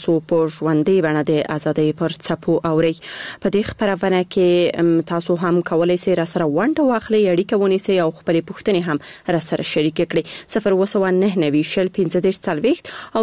تاسو په ژوندۍ بڼه د ازادۍ پر څپو اوري. په دې خبرونه کې تاسو هم کولای شئ را سره ونډه واخلئ، اړیکه ونیسئ او خپل پوښتنې هم را سره شریک کړئ. 029901540 او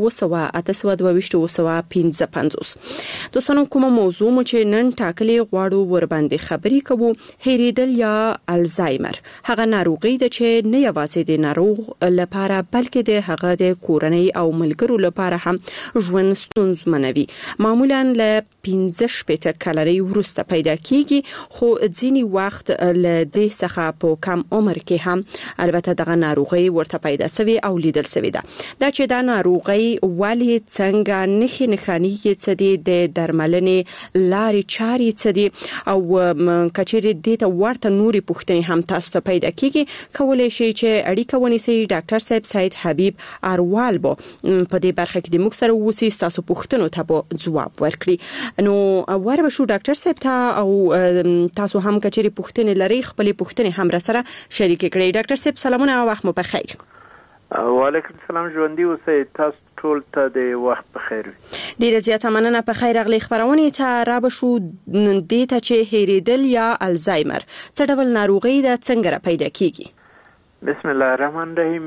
0282255. دوستانو، کومه موضوع مو چې نن ټاکلې غواړو ور باندې خبرې کوو، هېریدل یا الزایمر. هغه ناروغي ده چې نه یوازې د ناروغ لپاره بلکې د هغه د کورنۍ او ملګرو لپاره هم ژوند ستونزمنوي. معمولا له 15 کلنۍ وروسته پیدا کیږي، خو ځینی وخت له دې څخه په کم عمر کې هم البته دغه ناروغي ورته پیدا شوی او لیدل شوی ده. دا چې دا ناروغي ولی څنګه نښانې څه دي، د درملنې لارې چارې څه دي، او کچېرې دې ته ورته نوري پوښتنې هم تاسو ته پیدا کیږي، کولای شئ چې اړیکه ونیسئ. ډاکټر صاحب سید حبیب اروال په دې برخه کې د موږ سره اوسئ، تاسو پوښتنو ته ځواب ورکړي. نو وربه شو ډاکټر صاحب ته، او تاسو هم کچېرې پوښتنې لرئ، خپل پوښتنې هم را سره شریک کړئ. ډاکټر صاحب سلامونه او وخت مو په خیر. وعلیکم السلام، ژوندۍ اوسئ. تاسو ټول ته د وخت په خیر. ډیره زیاته مننه. په خیر اغلی خبرونه ته را بشو دې ته چې هېریدل یا الزایمر څه ډول ناروغي ده، څنګه پیدا کیږي؟ بسم الله الرحمن الرحیم.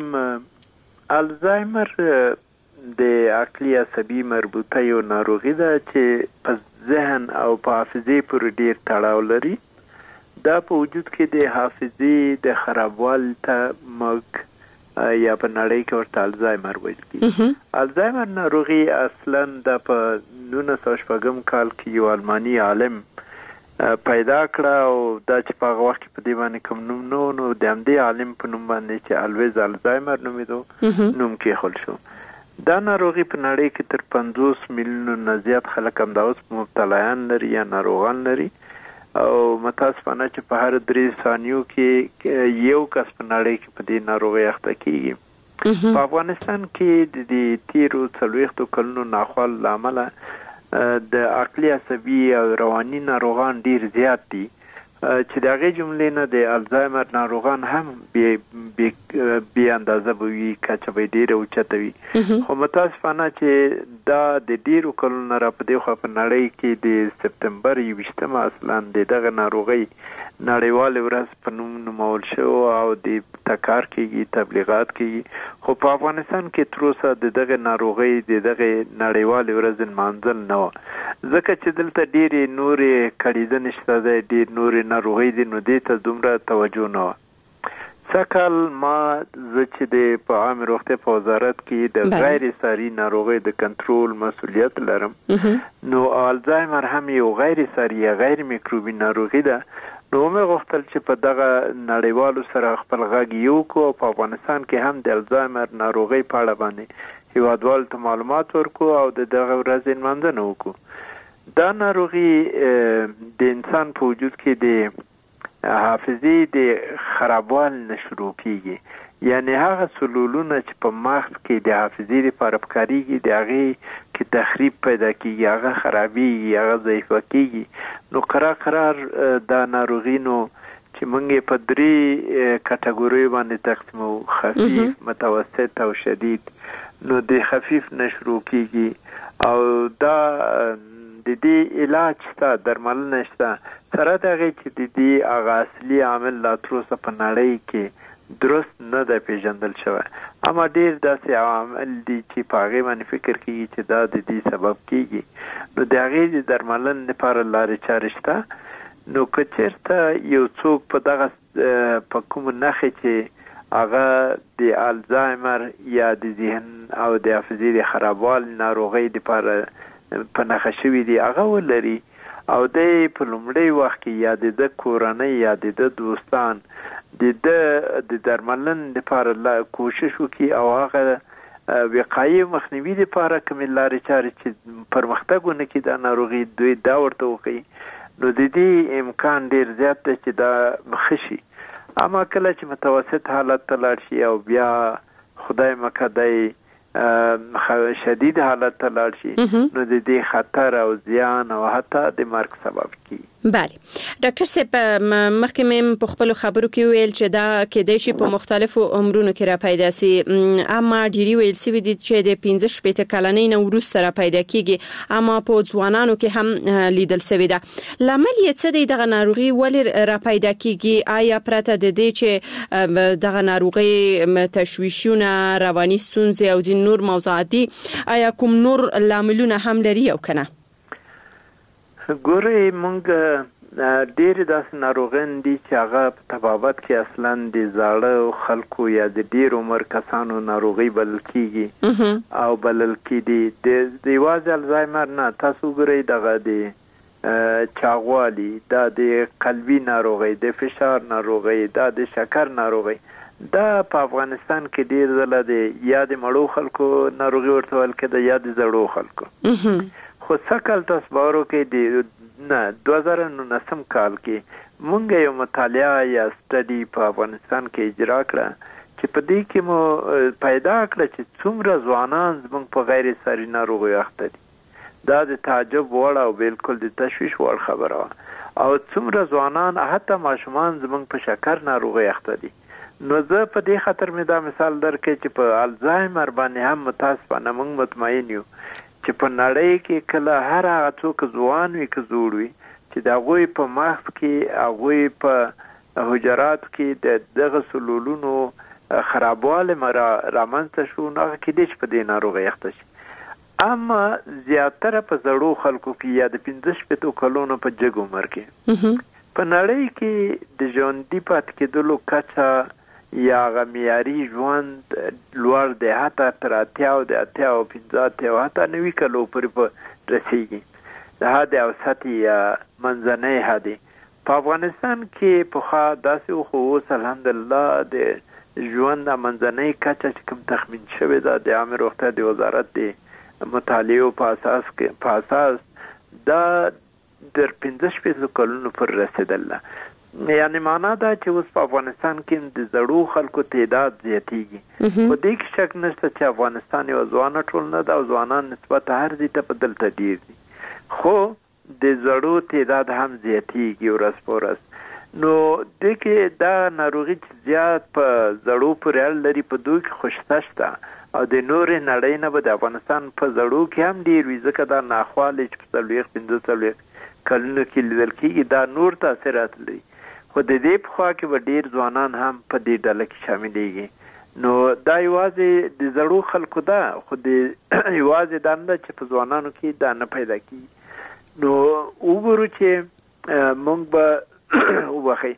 الزایمر د عقلي عصبي مربوطه یو ناروغي ده چې په ذهن او په حافظه پورې ډیر تړاو لري. دا په وجود کې د حافظې د خرابوالي ته موږ یا په نړۍ کې ورته الزایمر ویل کیږي. الزایمر ناروغي اصلا د په 1906 کال کې یو الماني عالم پیدا کړه، او دا چې په هغه وخت کې په دې باندې کوم نوم نو د همدې عالم په نوم باندې چې الویز الزایمر نومیدو نوم کېښول شو. دا ناروغي په نړۍ کې تر 50 میلیونو نه زیات خلک همدا اوس مبتلایان لري یا ناروغان لري، او متاسفانه چې په هر 3 ثانیو کې یو کس په نړۍ کې په دې ناروغي اخته کیږي. په افغانستان کې د تیرو 40 کلونو ناخوال لامل د عقلي عصبي او رواني ناروغان ډیر زیات دي، چې د هغې جملې نه د الزایمر ناروغان هم بې اندازه به وي، کچه به یې ډېره اوچته وي. خو متاسفانه چې دا د ډېرو کلونو نه را په دې خوا په نړۍ کې د سپتمبر 21 اصلا د دغه ناروغۍ نړیوالې ورځ په نوم نومول شو او د تکار کېږي، تبلیغات کېږي. خو په افغانستان کې تر اوسه د دغه ناروغۍ د دغه نړیوالې ورځ نمانځل نه وه، ځکه چې دلته ډېرې نورې کړېدنې شته دی، ډېر نورې ناروغۍ دي، نو دې ته دومره توجه نه وه. سږکال ما زه چې په عامې روغتیا په وزارت کې د غیر ساري ناروغۍ د کنټرول مسؤلیت لرم، نو الزایمر هم یو غیر ساري یا غیر میکروبي ناروغي ده. نو مې غوښتل چې په دغه نړیوالو سره خپل غږ یو کو، په افغانستان کې هم د الزایمر ناروغۍ په اړه باندې هیوادوالو ته معلومات ورکو او د دغه ورځې نمانځنه وکړو. دا ناروغي د انسان په وجود کې د حافظې د خرابوالي نه شروع کیږي، یعنی هغه سلولونه چې په مغز کې د حافظې لپاره پکارېږي د هغې کې تخریب پیدا کیږي، هغه خرابېږي، هغه ضعیفه کیږي. نو قرار دا ناروغي نو چې موږ یې په 3 کټګوریو باندې تقسیمو: خفیف، متوسط او شدید. نو د خفیف نه شروع کیږي، او دا د دې علاج شته، درملنه شته، سره د هغې چې د دې هغه اصلي عامل لا تر اوسه په نړۍ کې درست نه ده پیژندل شوی. اما ډېر داسې عوامل دي چې په هغې باندې فکر کېږي چې دا د دې سبب کېږي. نو د هغې د درملنې لپاره لارې چارې شته. نو که چېرته یو څوک په دغه په کومو نښې چې هغه د الزایمر یا د ذهن او د حافظې د خرابوالي ناروغۍ لپاره په نښه شوي دي هغه ولري، او دی په لومړی وخت کې یا د کورنۍ یا د دوستان د درملنې لپاره کوشش وکړي، او هغه وقایې مخنیوي لپاره کومې لارې چارې چې پرمختګ ونه کړي دا ناروغي، دوی دا ورته وښیي. نو د دې امکان ډېر زیات دی چې دا ښه شي. اما کله چې متوسط حالت ته لاړ شي او بیا خدای مکدی شدید حالت ته لاړ شي، نو د دې خطر او زیان او حتی د مرګ سبب کیږي. بله ډاکټر صاحب مخکې مې په خپل خبرو کې ویل چې دا کېدای شي په مختلفو عمرونو کې را پیدا سي اما ډيري ویل سي چې د 15 کلنۍ نه وروسته را پیدا کیږي اما په ځوانانو کې هم لیدل شوی ده لامل یې څه دی دغه ناروغي ولې را پیدا کیږي آیا پرته د دې چې دغه ناروغي تشویشونه رواني ستونزې او د نور موضوعات دي آیا کوم نور لاملونه هم لري او کنه ګورې مونږ ډېر داسې ناروغان دي چې هغه په طبابت کې اصلا د زاړه خلکو یا د ډېر عمر کسانو ناروغي بلل کېږي او بلل کېدي د یوازې الزایمر نه تاسو ګورئ دغه د چاغوالي دا د قلبي ناروغي د فشار ناروغي دا د شکر ناروغي دا په افغانستان کې ډېر ځله د یا د مړو خلکو ناروغي ورته ویل کېده یا د زړو خلکو خو سکل تاسو باورو کې د 2019 کال کې مونږ یو مطالعه یا سټډي په افغانستان کې اجرا کړه چې په دې کې مو پیدا کړ چې څومره ځوانان زموږ په غیر ساري ناروغي اخته دي دا د تعجب وړ او بالکل د تشویش وړ خبره او څومره ځوانان حتی ماشومان زموږ په شکر ناروغي اخته دي نو زه په دې خاطر مې دا مثال درکې چې په الزایمر باندې هم متاسفانه موږ مطمئن یو چې په نړۍ کې کله هر هغه څوک ځوان وي که زوړ وي چې د هغوی په مغز کې هغوی په حجراتو کې دغه سلولونو خرابوالی رامنځته شو نو هغه کېدای چې په دې ناروغۍ اخته شي اما زیاتره په زړو خلکو کې یا د 15 کلونو په جګ عمر کې په نړۍ کې د ژوندي پاتې کېدلو کچه یا غمیاري ژوند لوړ دی حتی تر 80 او 50 او حتی 90 کلو پورې په رسیږي د حد اوسط یا منځنۍ حد په افغانستان کې په داسې خو اوس الحمدلله د ژوند منځنۍ کچه چې کوم تخمین شوی ده د عامه روغتیا د وزارت د مطالعو په اساس دا در 15 کلونو پر رسیدله یعنی معنا دا چې اوس په افغانستان کې د زړو خلکو تعداد زیاتېږي په دې کې شک نشته چې افغانستان یو ځوانه ټولنه ده او ځوانان نسبت هر ځای ته په دلته ډېر دي خو د زړو تعداد هم زیاتېږي ورځ په ورځ نو دې کې دا ناروغي چې زیات په زړو پورې اړه لري په دوی کې خوشته شته او د نورې نړۍ نه به د افغانستان په زړو کې هم ډېر وي ځکه دا ناخوالې چې په 15 کلونو کې لیدل کېږي دا نور تاثیرات لري خو د دې په خوا کې به ډېر ځوانان هم په دې ډله کې شاملېږي نو دا یوازې د زړو خلکو ده خو د یوازې دا نه چې په ځوانانو کې دا نه پیدا کېږي نو وګورو چې موږ به وبخئ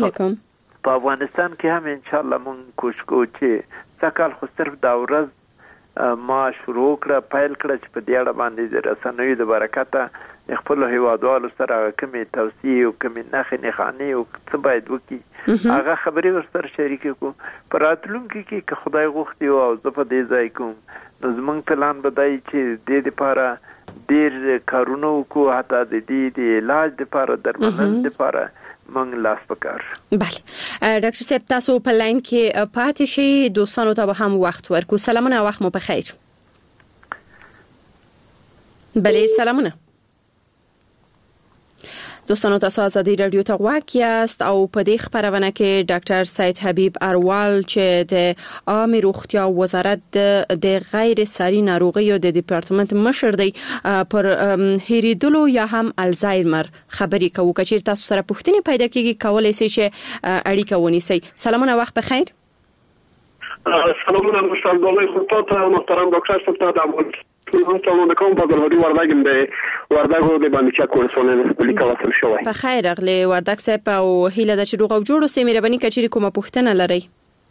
په افغانستان کې هم انشاءالله موږ کوشش کوو چې سږ کال خو صرف دا ورځ ما شروع کړه پیل کړه چې په دې اړه باندې د رسنیو د برکته خپل هیوادوالو سره کومې توصیې او کومې نښې نښانې او څه باید وکړي هغه خبرې ورسره شریکې کړو په راتلونکي کې که خدای غوښتي او زه په دې ځای کوم نو زموږ پلان به دی چې دې دپاره ډېر کارونه وکړو حتی د دې د علاج دپاره درملنې دپاره موږ لاس پکار بله ډاکټر صاحب تاسو په لاین کې پاتې شئ دوستانو ته به هم وخت ورکو سلامونه وخت مو بخیر بله سلامونه دوستانو تاسو آزادی رادیو ته غواړئ یاست او په دې خبرونه کې ډاکټر سید حبیب اروال چې د عامه روغتیا وزارت د غیر ساري ناروغیو د ډپارټمنټ مشر دی پر هریدلو یا هم الزایمر خبرې کوو چې تاسو سره پوښتنه پیدا کیږي کولای شئ چې اړیکه ونیسئ سلامونه وخت بخیر سلامونه مشتاق خدمت محترم دکتر صاحب ته سلام علیکم په ګلوري وردګم د وردګو د باندې چا کورسونه لیکل وسل شوی په خیر اغلی وردګ صاحب او هیله د چروغ او جوړو سیمه ربني کچري کومه پوښتنه لري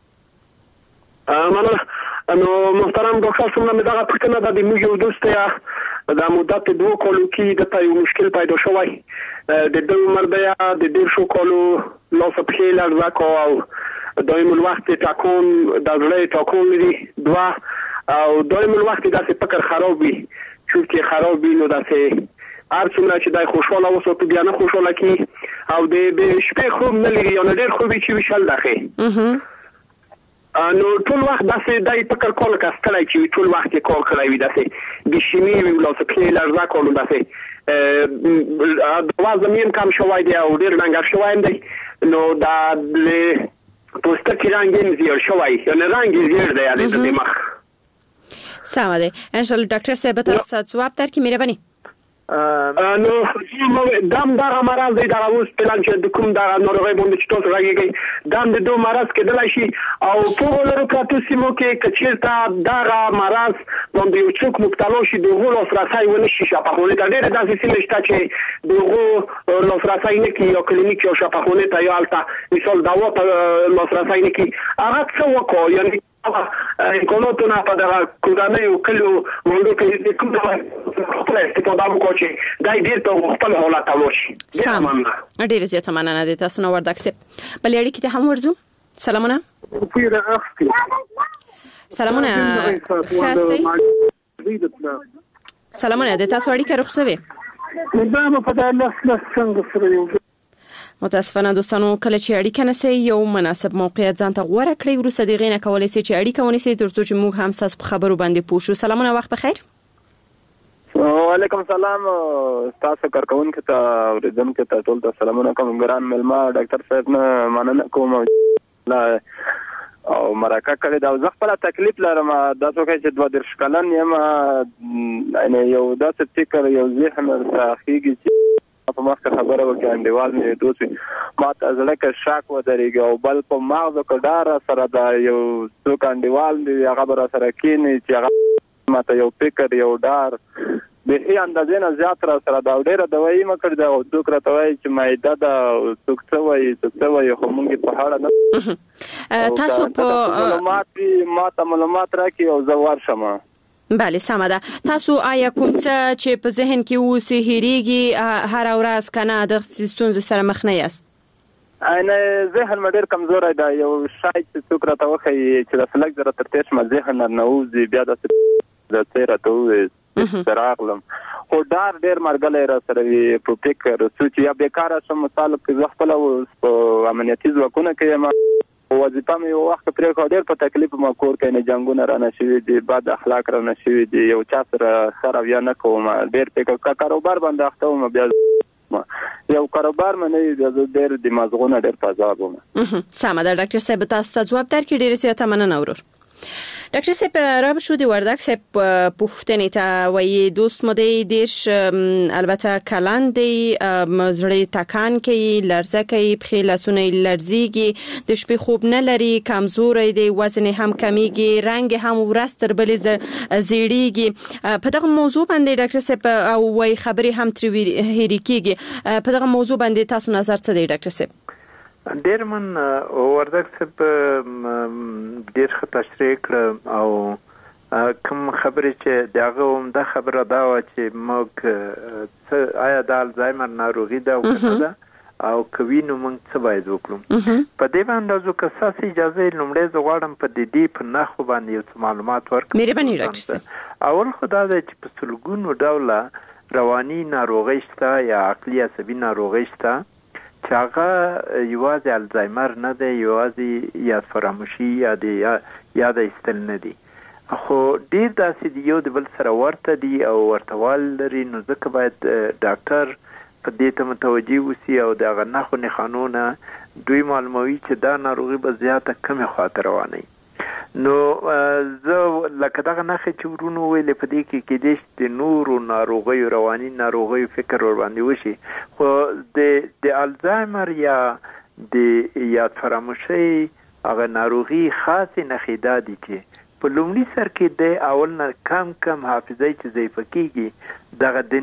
نو محترم ډاکټر صاحب مې دا پوښتنه د موږ یو دوستیا د مدت 2 کالو کې د یو مشکل پیدا شوی د دوه مرده د 1.5 کالو لاس په لږه کو او دایم الوقت تکون د زړه تکون لري دوا او دایم الوقت داسې فکر خراب وي چې خراب وي نو داسې هر څومره چې دای خوشاله اوسه بیا نه خوشاله کی او د شپې خوب نه لري او ډېر خوب چې وشل دغه نو ټول وخت داسې دای فکر کول کاستلای چې ټول وخت کار کوي داسې د شیمی وی لاس په لږه کول داسې وزن کم شوی دی او ډیر رنګ شوی دی نو دا پوستکی رنګین زیړ شوی یعنی رنګ زیړ دی یعنی د مخ سم دی ان شاء الله ډاکټر صاحب تاسو جواب درکړي مهرباني نو دام دا مرض دی دا اوس پلان چې د کوم دا ناروغي باندې چې تاسو راګیږي دام د دوه مرض کېدلای شي او په لورو پراتو سیمو کې کچیرته دا مرض باندې یو څوک مبتلا شي دغه لاسرسي ونه شي شفاخونه ته ډېر داسې سیمه شته چې دغه لاسرسي نه کوي او کلینیک او شفاخونه ته یو البته مثال دوا ته لاسرسي نه کوي هغه څه وکړي یعنی امکاناتونه په دغه کورنیو کلیو وندو کې کوم ډول استفاده وکړي دا ډېر ته خپل حالت ته ورشي. سم ډېر زیاته مننه د تاسو نو وردک سپ بل اړیکې ته هم ورځو. سلامونه سلامونه سلامونه د تاسو اړیکه رخصوي دا په داسې څنګه سره متاسفانه دوستانو کله چې اړیکه نسي یو مناسب موقعیت ځان ته غوړه کړی ورسره د غینه کولای شي چې اړیکه ونیسي ترڅو چې موږ هم تاسو په خبرو باندې پوه شو. سلامونه وخت بخیر. وعلیکم السلام تاسو کارکونکو ته اوریدونکو ته ټول ته سلامونه کوم ګران ملما ډاکټر صاحب نه مننه کوم او مرکه کړی دا زه خپل تکلیف لرم دا څه کوي چې 2 کلن یم یعنی یو داسې فکر یو ذهن راخیږي چې په مخکې خبره وکړه انډیوال مې دوی ما ته ځل کې شاک ودرېږي او بل په مغز کې ډار سره دا یو څوک انډیوال دی هغه بر سره کینی چې هغه ما ته یو فکر یو ډار به هي اندازې نه زیات را سره دا ډېر دوايي مکړ دا او څوک راته وایي چې مایده دا څوک څه وایي خو موږ په هاړه نه تاسو په معلومات راکې او زه ورشم. بله سمه ده. تاسو آیا کوم څه چې په ذهن کې اوس هېریږي هر ورځ کنه د ستونزو سره مخ نه یاست؟ انا ذهن مې ډېر کمزوری دی یو شاید چې څوک راته وښایي چې د فلک زره تر تېر شمه ذهن نه وځي بیا د څېره ته ووایي راغلم خو ډار ډېر مرګلی را سره وي په فکر څو چې یا بېکاره شم مثال کې زه خپله په امنیتي ځواکونو کې یم وظیفه مې یو وخت پرېښوه ډېر په تکلیف ما کور کې نه جنګونه رانه شوي دي بد اخلاق رانه شوي دي یو چا سره ښه رویه نه کوم ډېر فکر کاروبار باندې اخته وم بیا یو کاروبار مې نه وي ډېر د مازغونه ډېر په عذاب وم. سمه ده ډاکټر صاحب تاسو ته ځواب درکړي ډېر زیاته مننه ورور. ډاکټر صاحب را شو د وردک صاحب پوښتنې ته وایي دوست مو دی دیش البته کلان دی مزړه تکان کوي لرزه کوي پخې لاسونه لرزيږي د شپې خوب نه لري کمزوري دی وزن هم کمیږي رنگ هم ورستر بلې زیړیږي په دغه موضوع باندې ډاکټر صاحب او وایي خبرې هم تر هېری کیږي په دغه موضوع باندې تاسو نظر څه دی ډاکټر صاحب؟ ډېر من وردک صاحب ډېر ښه تشریح کړه او کوم خبرې چې دغه عمده خبره دا وه چې موږ آیا د الزایمر ناروغي ده او که ده او که وینو موږ څه باید وکړو په دې باندې که ستاسو اجازه وي لومړی زه غواړم په دې په نښو باندې یو څه معلومات ورکړم. مهرباني ډاکټر صاحب. اول خو دا دی چې په سلګونو ډوله رواني ناروغۍ شته یا عقلي عصبي ناروغۍ شته چې هغه یوازې الزایمر نه دی یوازې یاد فراموشي یا د یاد ایستل نه دي خو ډېر داسې دي یو د بل سره ورته دي او ورتهوال لري نو ځکه باید ډاکټر په دې ته متوجه اوسي او د هغه نښو نښانونه دوی معلوموي چې دا ناروغي به زیاته کمې خواته روانوي. نو زه لکه دغه نښې چې ورونو ویلې په دې کې کېدای شي د نورو ناروغیو رواني ناروغیو فکر ورباندې وشي خو د الزایمر یا د یاد فراموشۍ هغه ناروغي خاصې نښې دا دي چې په لومړي سر کې د اول نه کم حافظه چې ضعیفه کېږي دغه د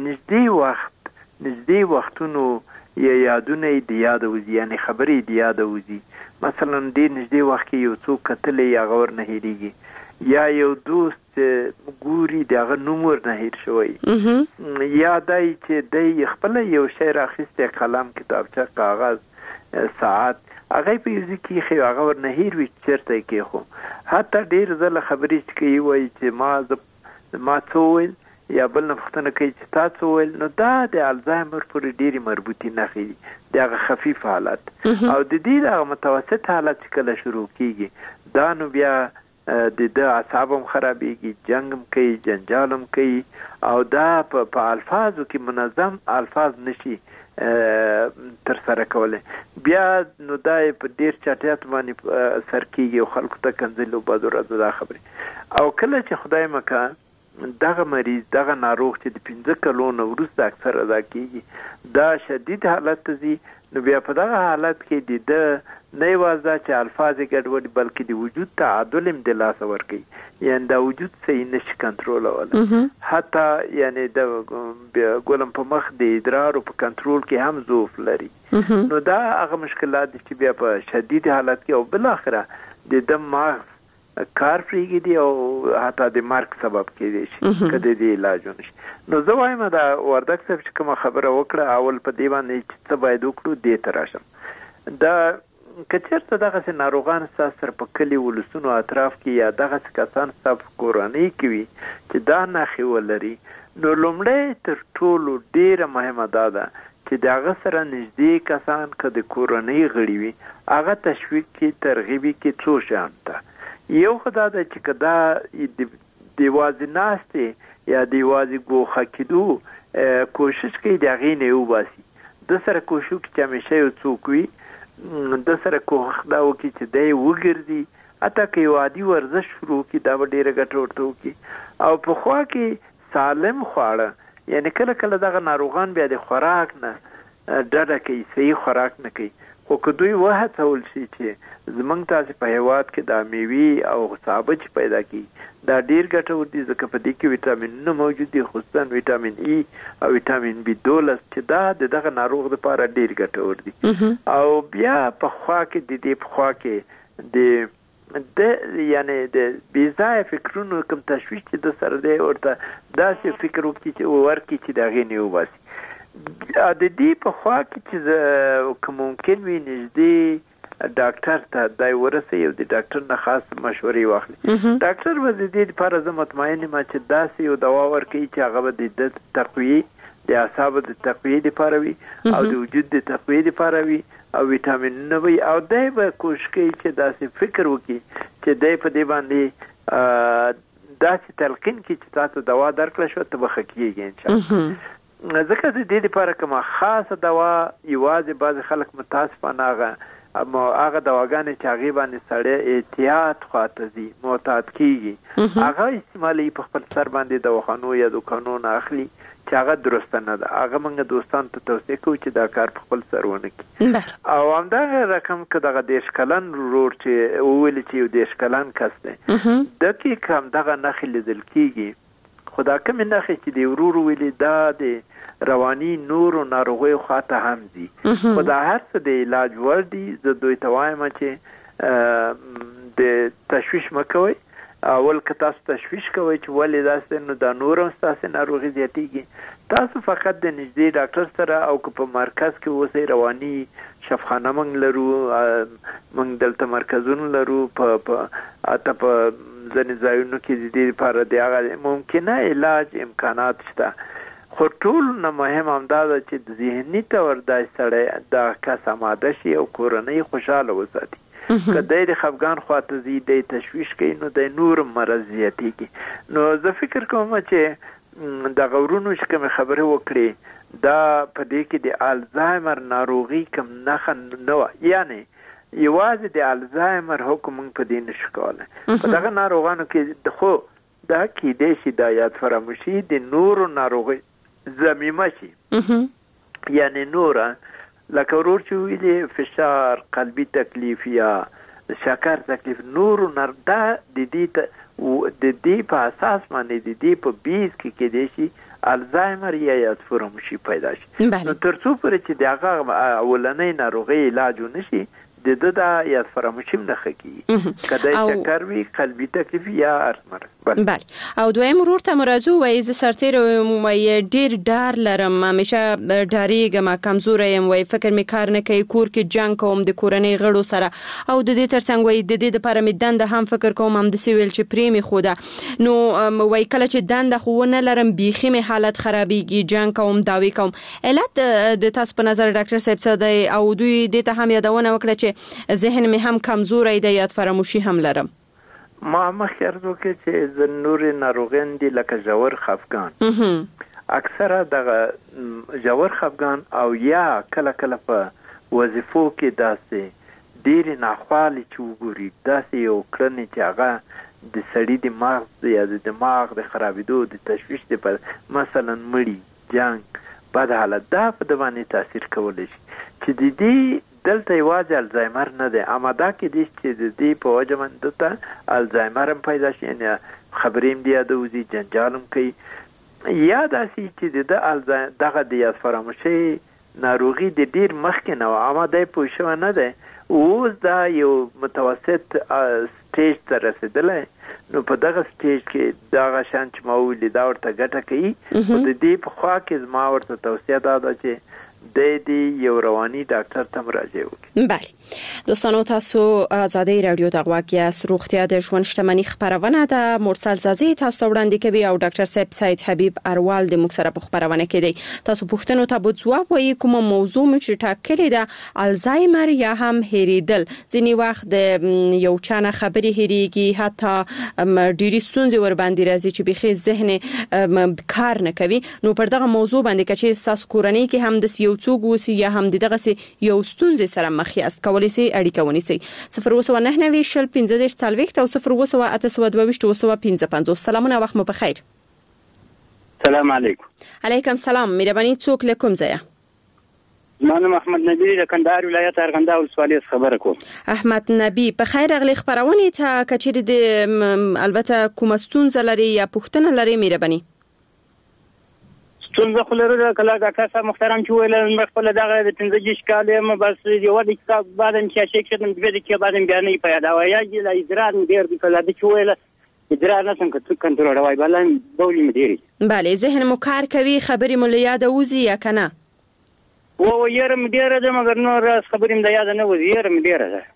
نږدې وختونو یا یادونه د یاده وځي یعنې خبرې د یاده وځي مثلا ډېر نږدې وخت کې یو څوک کتلی هغه ورنه هېرېږي یا یو دوست ګوري د هغه نوم ورنه هېر شوی یا دی چې دی خپله یو شی راخیستی قلم کتابچه کاغذ ساعت هغه په یو ځای کې ایښی هغه ورنه هېر وي چې چېرته یې کېښو حتی ډېر ځله خبرې چې کوي وایي چې ما څه وویل یا بل نه پوښتنه کوي چې تا څه وویل نو دا د الزایمر پورې ډېرې مربوطې نښې دي د هغه خفیف حالت او د دې دغه متوسط حالت چې کله شروع کېږي دا نو بیا د اعصاب هم خرابېږي، جنگ هم کوي، جنجال هم کوي، او دا په الفاظو کې منظم الفاظ نشي تر سره کوله. بیا نو دا په ډیر چټیات باندې سر کېږي او خلکو ته کنځل او بد ورځ دا خبرې. او کله چې خدای مکه دغه مریض دغه ناروغ چې د 15 کلونو وروسته اکثر ادا کېږي دا شدید حالت ته ځي، نو بیا په دغه حالت کې د نه یوازې چې الفاظ ګډوډ بلکې د وجود تعادل هم د لاس ورکوي، یعنی دا وجود صحیح نشي کنټرولولی، حتی یعنی د ګولم په مخ د ادرار په کنټرول کې هم ضعف لري. نو دا هغه مشکلات دي چې بیا په شدید حالت کې او بل اخره د دم مغز کار پرېږدي او حتی د مرګ سبب کېدی شي که د دې علاج ونشي. نو زه وایم دا وردګ صاحب چې کومه خبره وکړه اول په دې باندې چې څه باید وکړو دې ته راشم. دا که چېرته دغسې ناروغان ستاسو سره په کلي ولسونو اطراف کې یا دغسې کسان ستاسو په کورنۍ کې وي چې دا نښې ولري، نو لومړی تر ټولو ډېره مهمه دا ده چې د هغه سره نږدې کسان که د کورنۍ غړي وي هغه تشویق کړي، ترغیب کړي څو شیانو ته. یو خو دا ده چې که دا د یوازې ناستې یا د یوازې ګوښه کېدو کوشش کوي د هغې نه یې وباسي، د سره کوشش وکړي چې همیشه یو څوک وي د سره کوښښ دا وکړي چې دی وګرځي، حتی که یو عادي ورزش شروع کړي دا به ډېره ګټه ورته وکړي. او په خوا کې سالم خواړه، یعنی کله کله دغه ناروغان بیا د خوراک نه ډډه کوي، صحیح خوراک نه کوي، خو که دوی وهڅول شي چې زموږ تاسې په هېواد کې دا میوې او سابه چې پیدا کړي دا ډېر ګټور دي، ځکه په دې کې ویټامینونه موجود دي، خصوصا ویټامین ای او ویټامین B12 چې دا د دغه ناروغ لپاره ډېر ګټور دي. او بیا په خوا کې د دې په خوا کې د یعنی د بې ځایه فکرونو کوم تشویش چې د سره دی ورته داسې فکر وکړي چې ورکړي چې د هغې نه وباسي. د دې په خوا کې چې که ممکن وي نږدې ډاکټر ته دا ورسوي او د ډاکټر نه خاص مشورې واخلي. ډاکټر به د دې لپاره زه مطمئن یم چې داسې یو دوا ورکوي چې هغه به د تقویې د اعصابو د تقویې لپاره وي او د وجود د تقویې لپاره وي او ویټامینونه وي، او دی به کوشش کوي چې داسې فکر وکړي چې دی په دې باندې داسې تلقین کړي چې تاسو دوا درکړه شوه ته به ښه کېږي انشاءالله. ځکه د دې لپاره کومه خاصه دوا یوازې بعضې خلک متاسفانه هغه دواګانې چې هغې باندې سړی احتیاط خواته ځي، معتاد کېږي، هغه استعمالوي په خپل سر باندې دواخانو یا دوکانو نه اخلي چې هغه درسته نه ده. هغه موږ دوستانو ته توصیه کوو چې دا کار په خپل سر ونه کړي. او همدغه رقم که دغه 10 کلن ورور چې وویلې چې یو 10 کلن کس دی ده کې که همدغه نښې لیدل کېږي، خو دا کومې نښې چې د ورور ویلې دا د رواني نورو ناروغیو خواته هم ځي، خو دا هر څه د علاج وړ دي. زه دوی ته وایم چې د تشویش مه کوئ. اول که تاسو تشویش کوئ چې ولې داسې، نو دا نور هم ستاسې ناروغي زیاتېږي. تاسو فقط د نږدې ډاکټر سره او که په مرکز کې اوسئ، رواني شفخانه موږ لرو، موږ دلته مرکزونه لرو، حتی په ځینې ځایونو کې د دې لپاره د هغه ممکنه علاج امکانات شته. خو ټول نه مهم همدا ده چې د ذهني طور دا سړی دا کس آماده شي او کورنۍ خوشحاله وساتي. که دی د خفګان خواته ځي، دی تشویش کوي، نو دی نور مرض زیاتېږي. نو زه فکر کوم چې دغه ورونو چې کومې خبرې وکړې دا په دې کې د الزایمر ناروغي کوم نښه نه وه، یعنی یوازې د الزایمر حکم موږ په دې نشو کولی. په دغه ناروغانو کې خو دا کېدی شي دا یاد فراموشي د نورو ناروغۍ ضمیمه شي، یعنی نوره لکه ورور چې ویلې فشار، قلبي تکلیف یا شکر تکلیف، نورو دا د دې په اساس باندې د دې په بیس کې کېدی شي الزایمر یا یاد فراموشي پیدا شي. نو تر څو پورې چې د هغه اولنۍ ناروغۍ علاج ونه شي د دا یاد فراموشي نه ښه کېږي، که دی شکر وي، قلبي تکلیف یا ارثمرض. بله. او دویم ورور ته مرزو وایي زه سرتېره یم، وایي ډېر ډار لرم، همیشه ډارېږم، کمزوری یم، وایي فکر مې کار نه کوي، کور کې جنګ کوم د کورنۍ غړو سره، او د دې ترڅنګ وایي د دې دپاره مې دنده هم فکر کوم، همداسې ویل چې پرې مې ښوده. نو وایي کله چې دنده خو ونه لرم بیخي مې حالت خرابېږي، جنګ کوم، دعوې کوم. علت د تاسو په نظر ډاکټر صاحب څه دی؟ او دوی دې ته هم یادونه وکړه چې ذهن مې هم کمزوری دی، یاد فراموشي هم لرم. ما مخکې عرض وکړ چې د نورې ناروغیان دي لکه ژور خفګان اکثره دغه ژور خفګان او یا کله کله په وظیفو کې داسې ډېرې ناخوالې چې وګوري داسې یو کړنې چې هغه د سړي د مغز یا د دماغ د خرابېدو د تشویش د مثلا مړي جنګ بد حالت دا په د باندې تاثیر کولی شي چې د دې دلته یوازې الزایمر نه دی اما دا کېدای شي چې د دې په وجه باندې دلته الزایمر هم پیدا شي یعنې خبرې هم د یادوځي جنجال هم کوي یا داسې چې د دغه د یاد فراموشۍ ناروغي د ډیر مخکې نه وه اما دی پوه شوی نه دی اوس دا یو متوسط سټیج ته رسېدلی نو په دغه سټیج کې دغه شان چې ما وویلي دا ورته ګټه کوي خو د دې په خوا کې زما ورته توصیه دا ده چې د یو رواني ډاکټر ته مراجعه وکړي. بله دوستانو تاسو آزادۍ رادیو ته غوږ یاست. روغتیا د ژوند شتمنۍ خبرونه ده. مرسل زازي تاسو ته وړاندې کوي او ډاکټر صاحب سید حبیب اروال د موږ سره په خبرونه کې دی. تاسو پوښتنو ته به ځواب وایي کومه موضوع مو چې ټاکلې ده الزایمر یا هم هېریدل. ځینې وخت د یو چا نه خبرې هېریږي حتی ډېرې ستونزې ور باندې راځي چې بخي ذهن کار نه کوي. نو پر دغه موضوع باندې چې ساس کورنۍ کې هم د یو څوک وسی یا هم دغه یو ستونزې سره مخ یاست کولای شئ اړیکه ونیسئ 029 شل 15 40 او 02822 سلامونه وخت مو بخیر. سلام علیکم. علیکم سلام. مهرباني څوک له کوم ځای؟ زما احمد نبی د کندهار ولایت ارغنداو ولسوالۍ څخه خبره کوم. احمد نبی په خیر راغلی خبرونه ته کچېر د البته کوم ستونزه لري یا پوښتنه لري مهرباني. څنګه خلره کله ډاکټر صاحب محترم چې ویل مخبل دغه د 15 کال یم بس یو د کتاب بعدم چې شیخ شدم د دې کې بعدم بیان نه پیدا وای یا ادرار ډیر د کله د چې ویل ادرار نه څنګه کنټرول وای بلان بولی مديري. بله ذهن مو کار کوي خبرې مو له یاد وځي یا کنه؟ و يرم ډیر ده مګر نور خبرې مې یاد نه وځي يرم ډیر ده.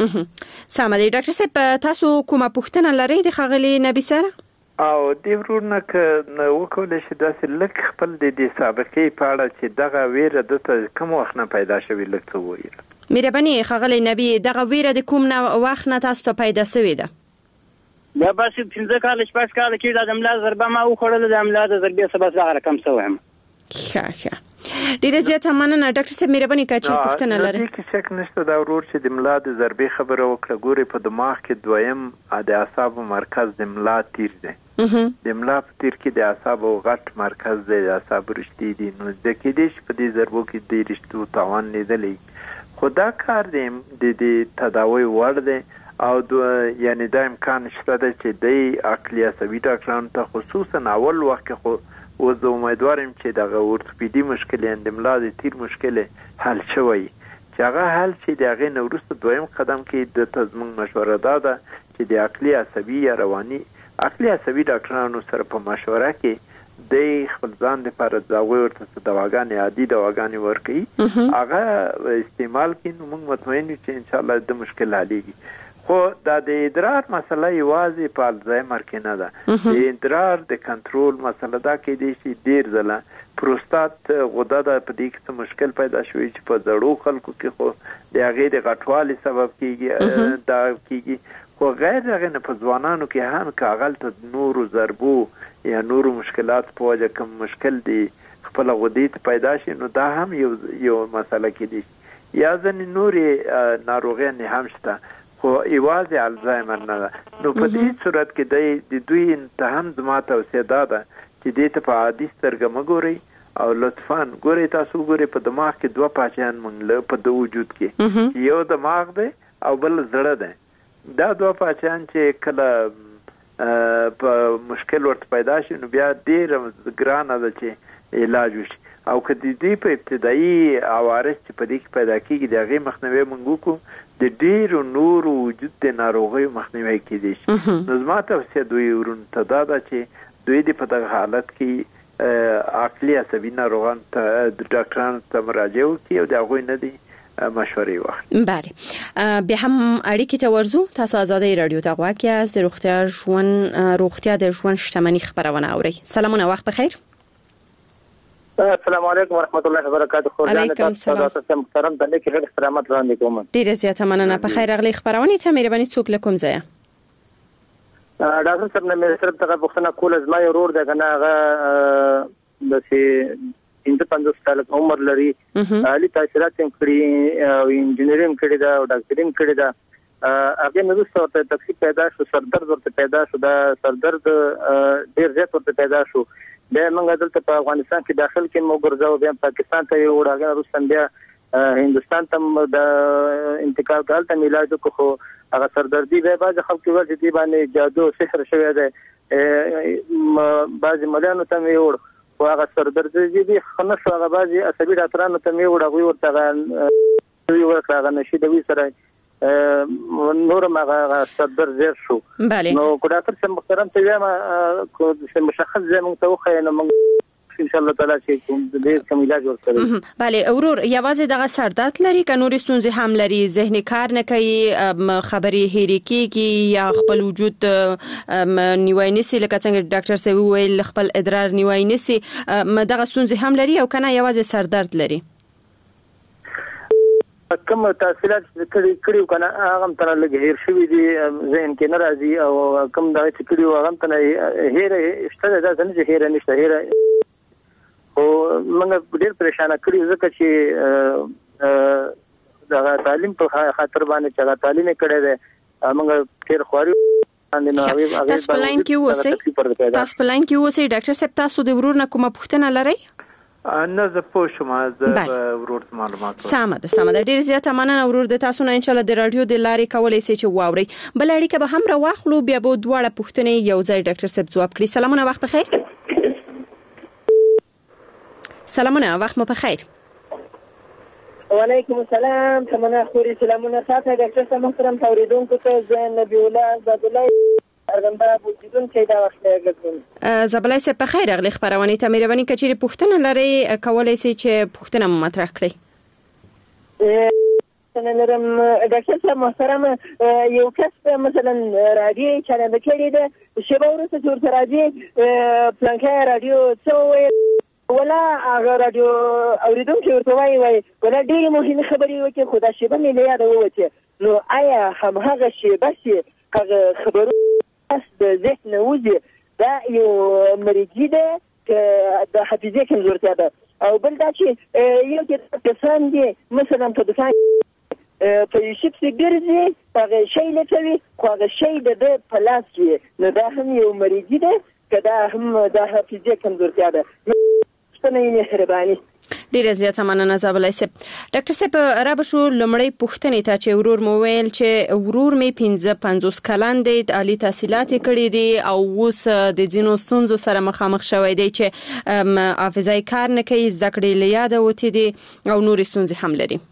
سم دی ډاکټر صاحب تاسو کومه پوښتنه لرئ د خغلی نبی سره؟ او دی ورونه که وکولای شي داسې لږ خپل د دې سابقې په اړه چې دغه ویره دته کوم وخت نه پیدا شوې لږ څه ووایي. مهرباني خغلی نبی دغه ویره د کوم وخت نه تاسو ته پیدا شوې ده؟ دا بس 15 کال شپږ کال کې د املا ضربه ما وخوړل د املا د ضربې سبب زغره کم شوم. ښه ډیره زیاته مننه ډاکټر صاحب مهرباني کاچې پوښتنه لري. کې شک نشته دا ورور چې د ملا د ضربې خبره وکړه ګوري په دماغ کې دویم د اعصابو مرکز د ملا تیر دی. د ملا په تیر کې د اعصابو غټ مرکز دی د اعصابو رشتې دي نو د کې دې په دې ضربو کې د رشتو تاوان لیدلی خو دا کار د تداوی وړ دی او یعنی دا امکان شته چې د عقلي عصبي ډاکټرانو ته خصوصا اول وخت کې خو اوس د امیدوارم چې دغه اورتوپیدي مشکل یعنې د ملا د تیر مشکل حل شوی چې هغه حل چې د هغې نه وروسته دویم قدم کې د ته زموږ مشوره دا ده چې د عقلي عصبي یا رواني عقلي عصبي ډاکټرانو سره په مشوره کې د خپل ځان لپاره د هغوی ورته څه دواګانې عادي دواګانې ورکوي هغه استعمال کړي نو موږ مطمئن یو چې انشاءالله د مشکل حلېږي. خو دا د ادرار مسله یوازې په الزایمر کې نه ده. د ادرار د کنټرول مسله دا کېدای شي ډېر ځله پروستات غده ده په دې کې څه مشکل پیدا شوی چې په زړو خلکو کې خو د هغې د غټوالي سبب کېږي دا کېږي خو غیر هغې نه په ځوانانو کې هم که هغلته نورو ضربو یا نورو مشکلات په وجه کوم مشکل دی خپله غدې ته پیدا شي نو دا هم یو مسله کېدای شي یا ځینې نورې ناروغیانې هم شته خو یوازې الزایمر نه ده. نو په دې صورت کې د دوی ته هم زما توصیه دا ده چې دې ته په عادي سترګه مه ګورئ او لطفاً ګورئ تاسو ګورئ په دماغ کې دوه پاچیان مونږ په د وجود کې یو دماغ دی او بل زړه دی. دا دوه پاچیان چې کله په مشکل ورته پیدا شي نو بیا ډېره ګرانه ده چې علاج وشي او که د دې په ابتدایي عوارض چې په دې کې پیدا کېږي د هغې مخنیوی موږ وکړو د ډېرو نورو وجود د ناروغیو مخنیوی کېدای شي. نو زما توصیه دوی ورونو ته دا ده چې دوی د په دغه حالت کې عقلي عصبي ناروغانو ته د ډاکټرانو ته مراجعه وکړي او د هغوی نه دي مشورې واخلي. بله بیا هم اړیکې ته ورځو. تاسو آزادۍ رادیو ته غوږ یاست. د روغتیا د ژوند شتمنۍ خبرونه اورئ. سلامونه وخت بخیر. السلام علیکم ورحمت الله وبرکاته. علیکم سلام. تاسو محترم د لیک غیر سلامت وړاندې کوم. ډیره زیاته مننه. په خیر راغلی خبرونه ته مهرباني څوک له کوم ځای؟ ډاکټر صاحب نه مې صرف دغه پوښتنه کوله زما یو ورور دی کنه هغه د 55 کال عمر لري علي تحصیلات هم کړی او انجینرینګ کړی دا او ډاکټرینګ کړی دا هغه نو څه تکلیف پیدا شو سردرد ورته پیدا شو دا سردرد ډیر زیات ورته پیدا شو بیا موږ دلته په افغانستان کې داخل کې مو ګرځاو بیا پاکستان ته یو راغلی روسن بیا هندستان ته د انتقال کال ته علاج کو هغه سردردي به بعض خلک ورته دی باندې جادو سحر شوی دی بعض مليانو ته ویور او هغه سردردي دي خنه شو هغه بعض عصبي ډاکټرانو ته ویور هغه ورته ویور هغه نشي دوی سره نور ما صدر زیر شو نو ډاکټر صاحب محترم ته وایم مشخص زه مونږ ته وخی نو مونږ ان شاء الله تعالی چې کوم دې کوم علاج ورسره bale ورور یوازې دغه سردرد لري که نورې ستونزې هم لري ذهني کار نه کوي خبرې هېرې کیږي یا خپل وجود نیوای نیسي لکه څنګه ډاکټر صاحب وویل خپل ادرار نیوای نیسي دغه ستونزې هم لري او کنه یوازې سردرد لري کوم تحصیلات کړیو کنه هغه تر لګ هیر شوی دي ذهن کې ناراضي او کوم دا چې کړیو هغه تر هیر شته دا څنګه هیر نشته هیر او موږ ډیر پریشان کړیو ځکه چې دا تعلیم په خاطر باندې چې تعلیم کړی دی موږ ډیر خواري تاسو په لاین کې اوسئ ډاکټر صاحب تاسو د ورور نه کومه پوښتنه لرئ نه زه پوه شوم زه ورور معلومات سمه ده ډیر زیاته مننه ورور د تاسو نه ان شاء الله د رادیو د لارې کولای شئ چې واوري بل اړیکه به هم راوخلو بیا به دواړه پوښتنې یو ځای ډاکټر صاحب جواب کړي سلامونه وخت بخیر سلامونه وخت مو بخیر وعلیکم السلام تمنا خوري سلامونه تاسو ډاکټر صاحب محترم اوریدونکو ته زه نبی الله عبد الله ارغنداب وجودون چې دا وخت لګم زبلای سه په خیر اغلی خبرونه ته مهرباني کچې پوښتنه لري کولای شي چې پوښتنه مطرح کړئ نلرم ډاکټر صاحب محترم یو کس مثلا رادیو چینل کړی دی شبا ورته جوړ راځي پلانکه رادیو څو ولا هغه رادیو اوریدونکو ورته وایي ولا ډېر مهمه خبرې وکړي خدا شبا مې یاد ووته نو آیا هم هغه شی بس هغه خبرونه د ذهن وځي دا یو مریضي ده چې د حافظې کمزورتیا ده او بل دا چې یو کسان دي مثلا په دکان په یوشپ سي ګرځي هغه شی لټوي خو هغه شی د په لاس کې نو دا هم یو مریضي ده که دا هم د حافظې کمزورتیا ده څنګه یې مهرباني ډیره زیاته مننه زابلای سپ ډاکټر سپ را به شو لمړی پوښتنې ته چې ورور مو ویل چې ورور می 55 کلن دی عالی تحصیلات کړي دي او اوس د جنو ستونزو سره مخامخ شوی دی چې حافظه کار نه کوي زده کړې لیاده وتی دي او نور ستونزې هم لري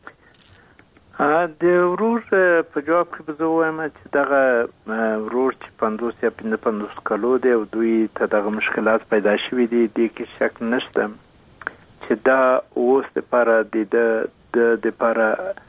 د ورور په جواب کې به زه وایم چې دغه ورور چې 50 یا 55 کالو دی او دوی ته دغه مشکلات پیدا شوي دي د کې شک نشته چې دا اوس لپاره د لپاره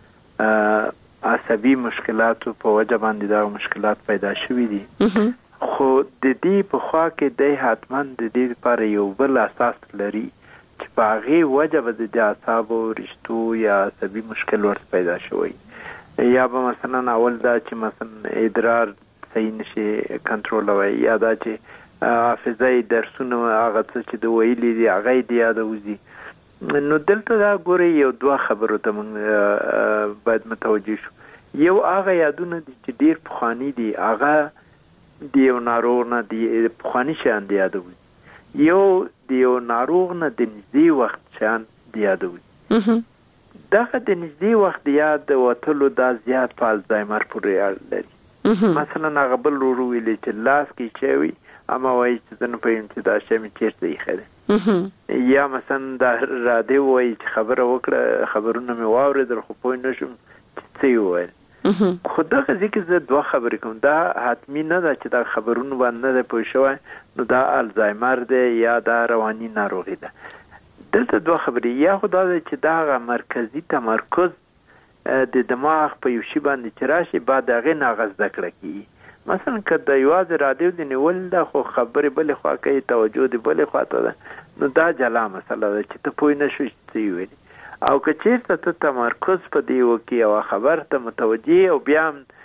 عصبي مشکلاتو په وجه باندې دا مشکلات پیدا شوي دي خو د دې په خوا کې د حتما د دې لپاره یو بل اساس لري چې په هغه وجه به د اعصابو رشتو یا عصبي مشکل ورته پیدا شوی یا به مثلا اول دا چې مثلا ادرار صحیح نشي کنټرولوي یا دا چې حافظه درسونه هغه چې د ویلي دي هغه دی یاد وځي نو دلته دا ګوري یو دوه خبرو ته موږ باید متوجه شو یو هغه یادونه دي چې ډیر پخوانی دي هغه د یو ناروغ نه دی پخوانی شان دی یادوي یو د یو ناروغ نه د نږدې وخت شان دی یادوي دغه د نږدې وخت یاد وتلو دا زیات په الزایمر پورې اړه لري مثلا هغه بل ورو ویلي چې لاس کې چوي اما وایي چې زه نه پوهېږم چې دا شی مې چېرته ایښی دی یا مثلا دا رادیو وایي چې خبره وکړه خبرونه مې واورېدل خو پوه نه شوم چې څه یې وویل خو دغه ځای کې زه دوه خبرې کوم دا حتمي نه ده چې دا خبرونه باندې نه دی پوه شوی نو دا الزایمر دی یا دا رواني ناروغي ده دلته دوه خبرې یا خو دا ده چې دا هغه مرکزي تمرکز د دماغ په یو شي باندې چې راشي بعد هغې نه هغه زده کړه کېږي مثلا که د یوازې رادیو د نیول ده خو خبرې بلې خوا کوي توجه د بلې خوا ته ده نو دا جلا مسله ده چې ته پوه نه شو چې څه یې ویلي او که چېرته ته تمرکز په دې وکړي او خبر ته متوجه او بیا هم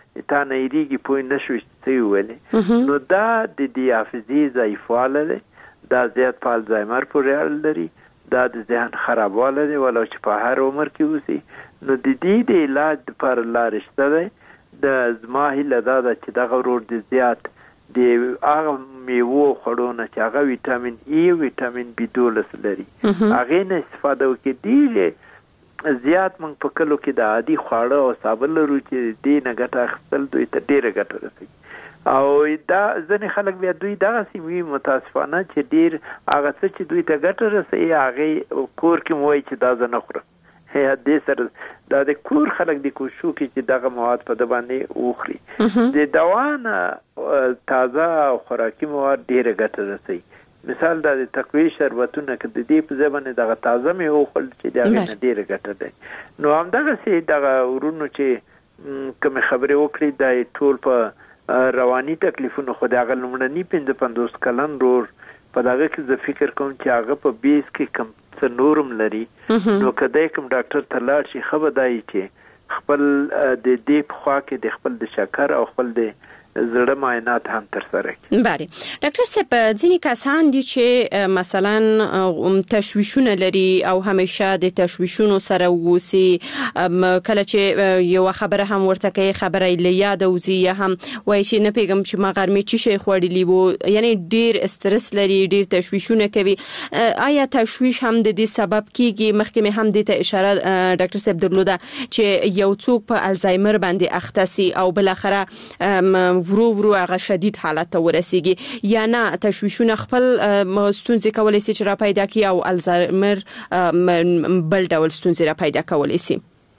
تا نه یریږي پوه نه شوي څه ویلې. نو دا د دې حافظې ضعیفوالی دی، دا زیات په الزایمر پورې اړه لري، دا د ذهن خرابوالی دی ولو چې په هر عمر کې اوسي. نو د دې د علاج لپاره لارې شته دی. د زما هیله دا ده چې دغه ورور د زیات د هغه میوو خوړو نه چې هغه ویټامین ای او ویټامین B12 لري هغې نه استفاده وکړي. ډېرې زیات موږ په کلو کې د عادي خواړه او سابه لرو چې دې نه ګټه اخیستل دوی ته ډېره ګټه رسوي. او دا ځینې خلک بیا دوی دغسې وي متاسفانه چې ډېر هغه څه چې دوی ته ګټه رسوي هغې کور کې مو وایي چې دا زه نه خورم. دې سره دا د کور خلک د کوشو کې چې دغه مواد په د باندې وخوري. د دوا نه تازه او خوراکي مواد ډېره ګټه رسوي. مثال دا د تقویې شربتونه که د دې په ځای باندې دغه تازه مې وخوړل چې د هغې نه ډېره ګټه دی. نو همدغسې دغه ورونو چې کومې خبرې وکړي دا یې ټول په رواني تکلیفونو خو د هغه لومړني 55 کلن ورور په دغه کې زه فکر کوم چې هغه په بیس کې کم څه نورم لري. نو که دی کوم ډاکټر ته لاړ شي ښه به دا وي چې خپل د دې په خوا کې د خپل د شکر او خپل د زړه معاینات هم ترسره کړي. بله ډاکټر صاحب ځینې کسان دي چې مثلا تشویشونه لري او همیشه د تشویشونو سره ووسي، کله چې یو خبره هم ورته کوي خبره له یاده وځي یا هم وایي چې نه پیغام چې ما غرمې څه شی خوړلی وو، یعنی ډیر استرس لري، ډیر تشویشونه کوي. آیا تشویش هم د دې سبب کیږي؟ مخکې مې هم دې ته اشاره ډاکټر صاحب درلوده چې یو څوک په الزایمر باندې اخته سي او بالاخره ورو هغه شدید حالت ته ورسیږي، یا نه تشویشونه خپل ستونزې کولای شي چې را پیدا کړي او الزایمر بل ډول ستونزې را پیدا کولای شي؟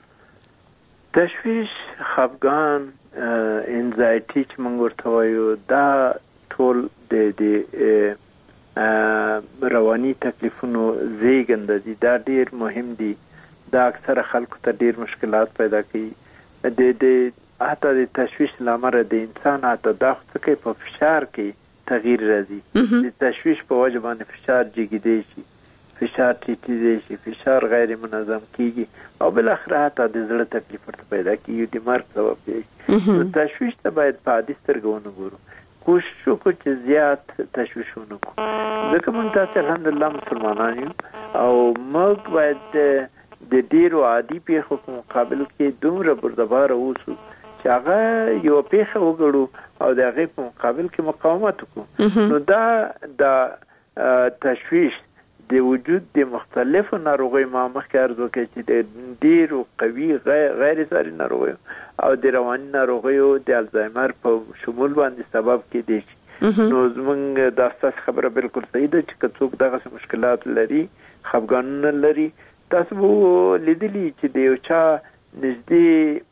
تشویش، خفګان، انزایټي چې موږ ورته وایو دا ټول د رواني تکلیفونو زیږنده دي. دا ډیر مهم دي. دا اکثره خلکو ته ډیر مشکلات پیدا کوي. د حتی د تشویش لامل د انسان حتی دا خو څه کوي په فشار کې تغییر راځي. د تشویش په وجه باندې فشار جګیدی شي، فشار ټیټیدی شي، فشار غیر منظم کیږي او بالاخره حتی د زړه تکلیف ورته پیدا کیږي، د مرګ سبب کیږي. نو تشویش ته باید په عادي سترګو ونه ګورو، کوشش وکړو چې زیات تشویش ونه کړو. ځکه موږ تاسو الحمدلله مسلمانان یو او موږ باید د ډیرو عادي پیښو په مقابل کې دومره بردباره اوسو چې هغه یو پیښه وګړو او د هغې په مقابل کې مقاومت وکړو. نو دا تشویش د وجود د مختلفو ناروغیو ما مخکې عرض وکړی چې د ډېرو قوي غیر ساري ناروغیو او د رواني ناروغیو د الزایمر په شمول باندې سبب کېدی شي. نو زموږ دا ستاسو خبره بالکل صحیح ده چې که څوک دغسې مشکلات لري، خفګانونه لري، تاسو به لیدلي چې د یو چا نږدې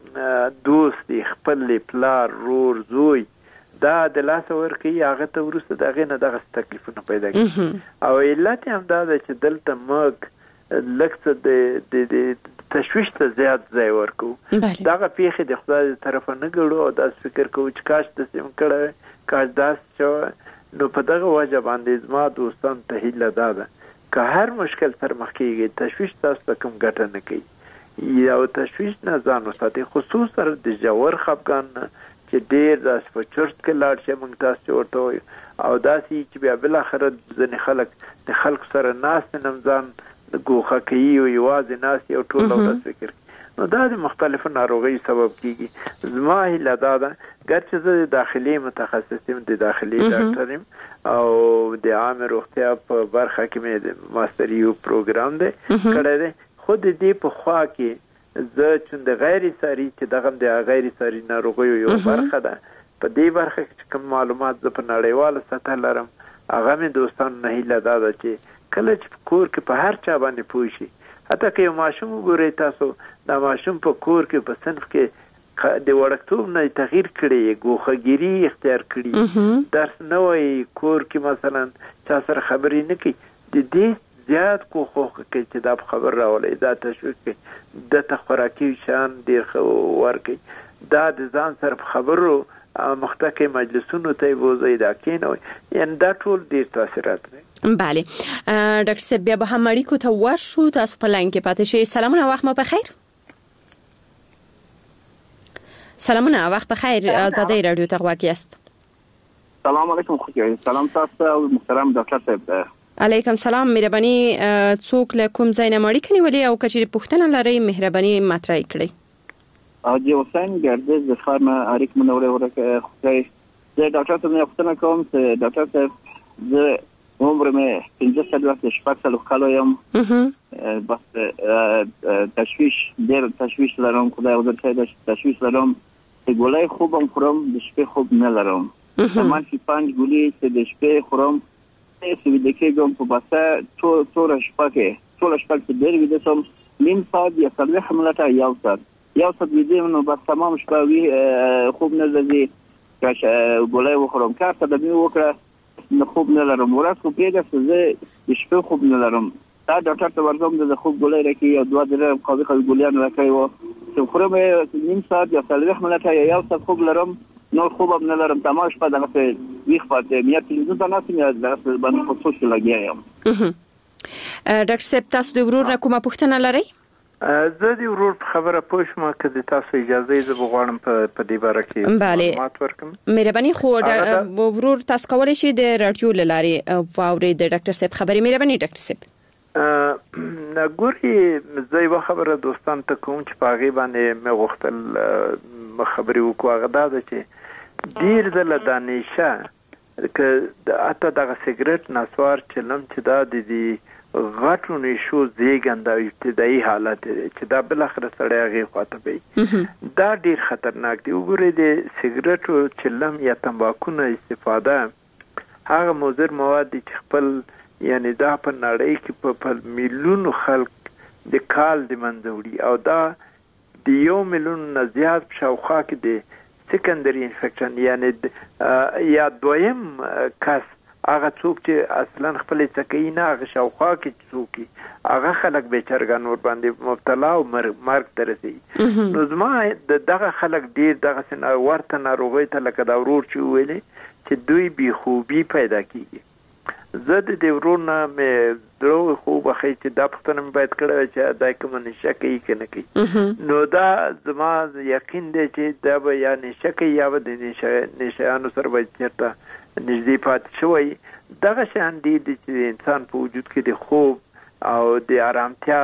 دوست دی، خپل پلار، رور، زوی، دا د لاسه ورکوي، هغه ته وروسته د هغې نه دغسې تکلیفونه پیدا کېږي. او علت یې هم دا ده چې دلته موږ لږ څه د تشویش ته زیات ځای ورکوو. دغه پیښې د خدای د طرفه نه ګڼو او داسې فکر کوو چې کاش داسې م کړی، کاش داسې شوی. نو په دغه وجه باندې زما دوستانو ته هیله دا ده که هر مشکل سره مخ کېږي تشویش تاسو ته کوم ګټه نه کوي. یو تشویش نه ځان وساتئ، خصوصا د ژور خفګان نه چې ډېر داسې په چرت کې لاړ شي، موږ تاسو ورته وایو، او داسې چې بیا بالاخره ځینې خلک د خلکو سره ناستې نه ځان ګوښه کوي او یوازې ناستې او ټوله ورځ فکر کوي. نو دا د مختلفو ناروغیو سبب کېږي. زما هیله دا ده ګرچې زه د داخلي متخصص یم، د داخلي ډاکټر یم او د عامې روغتیا په برخه کې مې د ماستریو پروګرام دی کړی دی، خو د دې په خوا کې زه چون د غیر ساري چې دغه د غیر ساري ناروغیو یو برخه ده، په دې برخه کې کوم معلومات زه په نړیواله سطح لرم، هغه مې دوستانو نه هیله دا ده چې کله چې په کور کې په هر چا باندې پوه شي، حتی که یو ماشوم وګورئ تاسو، دا ماشوم په کور کې په صنف کې د وړکتوب نه تغییر کړی، ګوښهګیري اختیار کړي، درس نه وایي، کور کې مثلا چا سره خبرې نه کوي، د دې زیات کوښښ کوي چې دا په خبر راولي، دا تشویق کوي، دته خوراکي شیان ډېر ښه ورکوي، دا د ځان سره په خبرو مختکې مجلسونو ته یې بوځئ، دا کېنوئ، یعنې دا ټول ډېر تاثیرات لري. بله ډاکټر صاحب بیا به هم اړیکو ته ورشو، تاسو په لاین کې پاتې شئ. سلامونه، وخت مو بخیر. سلامونه، وخت بخیر. آزادی رادیو ته غواړی است. سلام علیکم خوږی. سلام تاسو او محترم ډاکټر صاحب. علیکم سلام. مهرباني څوک له کوم ځای نه مړی کني ولې او کچې پوښتنه لري مهرباني مطرح کړئ. اجي حسین ګردز د خارمه اړیک منوره ورکه خوږی. زه ډاکټر ته پوښتنه کوم چې ډاکټر صاحب زه عمر مې 15 وخت شپږ کالو یم. بس تشویش لرم، خدای ورته تشویش لرم. ګولای خوبم خورم، د شپې خوب نه لرم. تمام 5 ګولې چې د شپې خورم چې د کېګم په باسه ټول شپه کې ډېر ویده سم. نیم ساعت یا 40 منټه یو ساعت ویده نو بس تمام شپه وی خوب نه لري. ګولای وخورم کار ته د مې وکړه نه خوب نه لرم. ورځ خو پیدا زه د شپې خوب نه لرم. دا ډاکټر ته ورځم د خوب ګولای راکې او 2 درې قوي ګولیان راکې و چې خورم نیم ساعت یا 40 منټه یا یو ساعت خوب لرم. نو خوبم نه لرم. تمام شپه دغه ویښ پاتې مې تلویزیون ته ناسم یا د باندې په سوچ لګیا یم. ډاکټر صاحب تاسو د ورور کومه پوښتنه لرئ؟ زه د ورور په خبره پوه شوم چې تاسو اجازه یې غواړم په دې باره کې معلومات ورکړم. مهرباني خو ورور تاسو کولی شئ د رادیو لاري واوري د ډاکټر صاحب خبرې. مهرباني ډاکټر صاحب. ګوري زه یو خبره دوستان ته کوم چې په هغه باندې مې غوښتل خبرې وکړو. هغه دا ده چې ډیر د دانشه که اته دغه سیګریټ نسوار چلم چې دا د غټو نشو زیږنده ابتدایي حالت چې دا بل اخر سره هغه خاطر وي دا ډیر خطرناک دی. وګورئ د سیګریټو چلم یا تمباکو نه استفاده هغه مضر مواد چې خپل یعنی دا په نړۍ کې په میلیونو خلک د کال د منځوړي او دا د 1 میلیون نه زیات شاوخوا کې د سیکنډري انفیکشن یعنی یا دویم کس هغه څوک چې اصلا خپل څکې نه هغه شاوخوا کې څوک هغه خلک بیچارهګان ور باندې مبتلا او مرګ ته رسي. نو زما دغه خلک ډیر دغه سن ورته ناروغي ته لکه دا ورور چې ویلې چې دوی بي خوبي پیدا کیږي. زه د دې ورور نه مې درو خو بخې چې دا پښتنه مې باید کړه چې دا کوم نشه کوي کنه کوي. نو دا زما یقین دی چې دا به یا نشه کوي یا به د نشهانو سره به چېرته نږدې پاتې شوی. دغه شیان دي چې انسان په وجود کې د خوب او د آرامتیا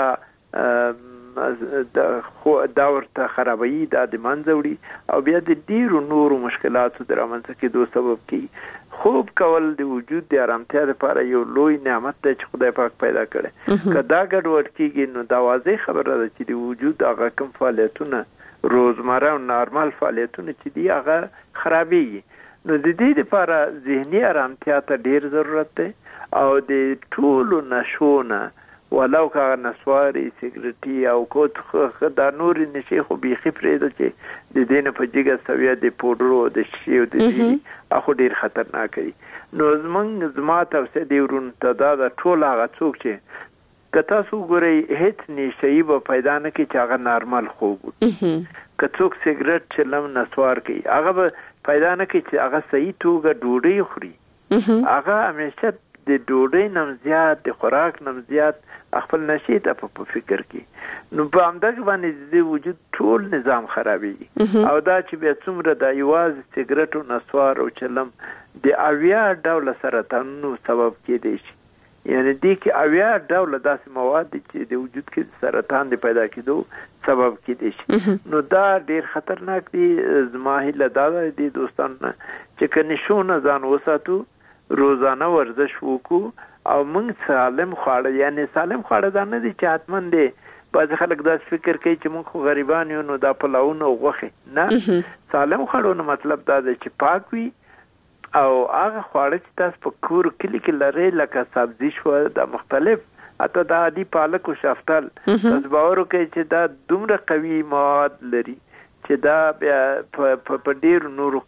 دا ورته خرابوي، دا د منځه وړي او بیا د ډیرو نورو مشکلاتو د رامنځته کېدو سبب کیږي. خوب کول د وجود د آرامتیا لپاره یو لوی نعمت دی چې خدای پاک پیدا کړی. که دا ګډوډ کیږي نو دا واضح خبره ده چې د وجود هغه کوم فعالیتونه روزمره او نارمل فعالیتونه چې دي هغه خرابېږي. نو د دې لپاره ذهني آرامتیا ته ډیر ضرورت دی او د ټولو نشو نه ولو که نسواري سیګریټي او کوت دا نور نشي خو بیخي پرېږده چې د دې نه په جګه سویه د پوډرو د شي او د دې اخو ډیر خطرناک دي. نو زما توصیه دی ورونو ته دا د ټول هغه څوک چې که تاسو ګورئ هیڅ نشهیي به پیدا نه کړي چې هغه نارمل خوب که څوک سیګریټ چلم نسوار کوي هغه به پیدا نه کړي چې هغه صحیح توګه ډوډۍ خوري. هغه همیشه د ډوډۍ نم زیات د خوراک نم زیات خپل نشي ته په فکر کې. نو په همدغه باندې د وجود ټول نظام خرابېږي او دا چې بیا څومره د یوازې سیګریټ او نسوار او چلم د 80 ډوله سرطانونو سبب کېدی شي. یعنی دې کې 80 ډوله داسې مواد دي چې د وجود کې سرطان د پیدا کېدو سبب کېدی شي. نو دا ډیر خطرناک دي. زما هیله دا ده د دوستانو چې که نشو نه ځان وساتو، روزانه ورزش وکړو او موږ سالم خواړه یعنی سالم خواړه دا نه دي چې حتمن دي بعض خلک دا فکر کوي چې موږ خو غریبان یو نو دا پلاونه او غوښه نه. سالم خواړو مطلب دا دی چې پاک وي او هغه خواړه چې تاسو په کور کلی کې لرئ لکه سبزي شو د مختلف اته دا عادي پالک او شفتل تاسو باور وکړئ چې دا دومره قوي مواد لري چې دا بیا په ډیر نورو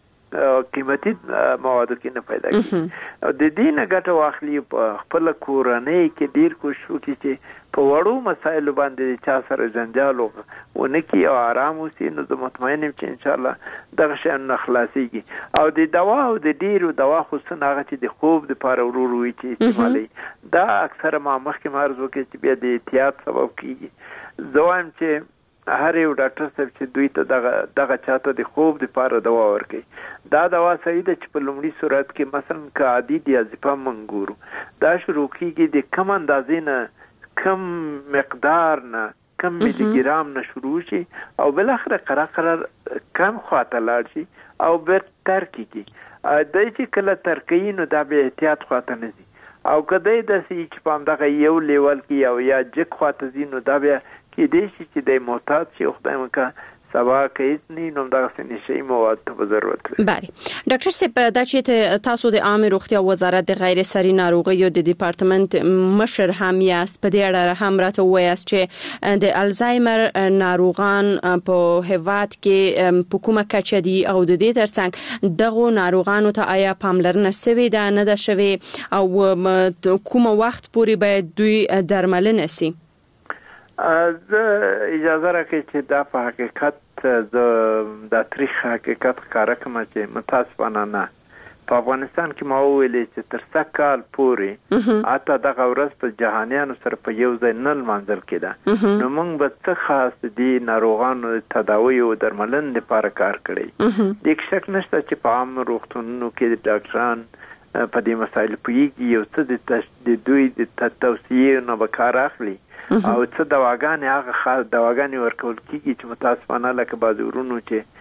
قیمتي موادو کې نه پیدا کیږي. او د دې نه ګټه واخلي په خپل کورنۍ کې ډیر کوشش وکړي چې په وړو مسایلو باندې چا سره جنجال ونه کړي او آرام وسی. نو زه مطمئن یم چې ان شاء الله دغه شیان نه خلاصيږي. او د دوا او د ډیرو دوا خصوصا هغه چې د خوب لپاره ورور وي چې استعمالي دا اکثره ما مخکې عرض وکړي چې بیا د احتیاط سبب کیږي. زه وایم چې هر یو ډاکټر صاحب چې دوی ته دغه چاته د خوب لپاره دوا ورکوي دا دوا صحیح ده چې په لومړي صورت کې مثلا که عادي دیازپام منګورو دا شروع کیږي د کم اندازې نه کم مقدار نه کم ملي ګرام نه شروع شي او بل اخر قرار کم خواته لاړ شي او بیا ترک کیږي دای چې کله ترکي نو دا به احتیاط خواته نه ځي او کدی د سې چې پام دغه یو لیول کې او یا جک خواته ځي نو دا بیا کې دې شي چې د محتاط شي خدای مکه سبا کې نه نو دا څه شي مواد ته ضرورت لري. بله ډاکټر صاحب دا چې تاسو د عامه روغتیا وزارت د غیر ساري ناروغیو د ډپارټمنټ مشر هم یاست په دې اړه هم راته وایاست چې د الزایمر ناروغان په هیواد کې په کومه کچه دي او د دې ترڅنګ دغه ناروغانو ته آیا پاملرنه شوې ده نه ده شوې او کومه وخت پورې باید دوی درملنه شي؟ زه اجازه راکړئ چې دا په حقیقت د تاریخ حقیقت ښکاره کړم چې متاسفانه نه په افغانستان کې ما وویلې چې تر څه کال پورې حتی دغه ورځ په جهانیانو سره په یو ځای نه لمانځل کېده نو موږ به څه خاص دي ناروغانو تداوی او درملنې لپاره کار کړی د شک نشته چې په عام روغتونونو کې ډاکټران په دې مسایل پوهیږي یو څه د دوی د توصیې نه به کار اخلي او څه دواګانې هغه خاص دواګانې ورکول کیږي چې متاسفانه لکه بعض ورونو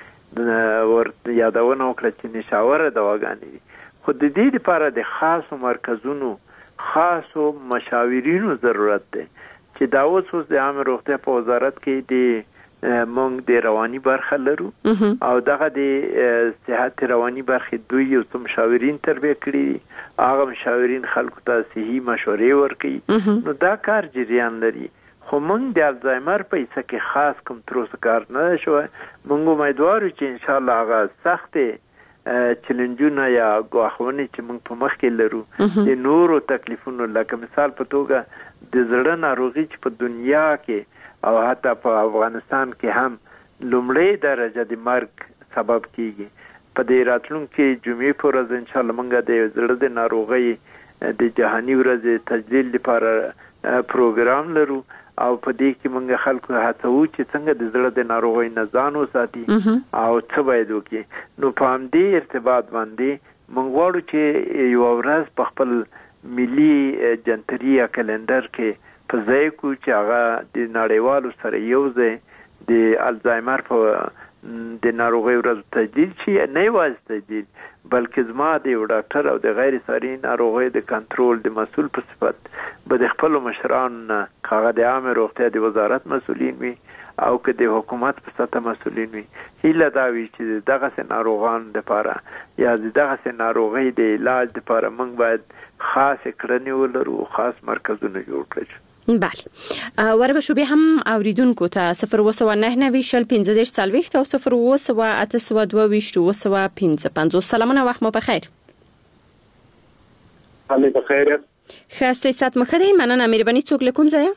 چې ورته یادونه وکړه چې نشاوره دواګانې دي خو د دې لپاره د خاصو مرکزونو خاصو مشاورینو ضرورت دی چې دا اوس د عامه روغتیا په وزارت کې د مونږ د رواني برخه لرو او دغه د صحت رواني برخه دوی یو څو مشاورین تربیه کړي هغه مشاورین خلکو ته صحیح مشورې ورکړي نو دا کار جریان لري خو مونږ د الزایمر په څه کې خاص کوم تروس کار نه شو مونږ امیدوار یو چې ان شاء الله هغه سخت چیلنجونه یا غواخونه چې مونږ په مخ کې لرو د نورو تکلیفونو لکه مثال په توګه د زړه ناروغي چې په دنیا کې او حتی په افغانستان کې هم لومړی درجه د مرګ سبب کیږي په دې راتلونکي جمعې پر ورځ ان شاء الله موږ د زړه د ناروغۍ د جهاني ورځ تجلیل لپاره پروګرام لرو او په دې کې موږ خلکو هڅو چې څنګه د زړه د ناروغۍ نه ځان وساتي او څه باید وکړي نو په همدې ارتباط باندې موږ غواړو چې یو ورځ په خپل ملي جنتري یا کلندر کې په ځای کو چې هغه د نړیوالو سره یو ځای د الزایمر په د ناروغۍ ورځ تجدید شي نه یوازې تجدید بلکې زما د یو ډاکټر او د غیر ساري ناروغۍ د کنټرول د مسؤل په صفت به د خپل مشرانو هغه د عامه روغتیا د وزارت مسؤلین وي او که د حکومت په سطح مسؤلین وي هیله دا وي چې دغه ناروغانو لپاره یا دغه ناروغۍ د علاج لپاره موږ باید خاص کړنې ولرو خاص مرکزونه جوړ کړو. بله وربه شو به هم اوریدونکو ته 0299015 او 02822 سلامونه وخت مو بخیر. حالې بخیر. خاصه سات مخدي مننه مهرباني څوک لکم ځای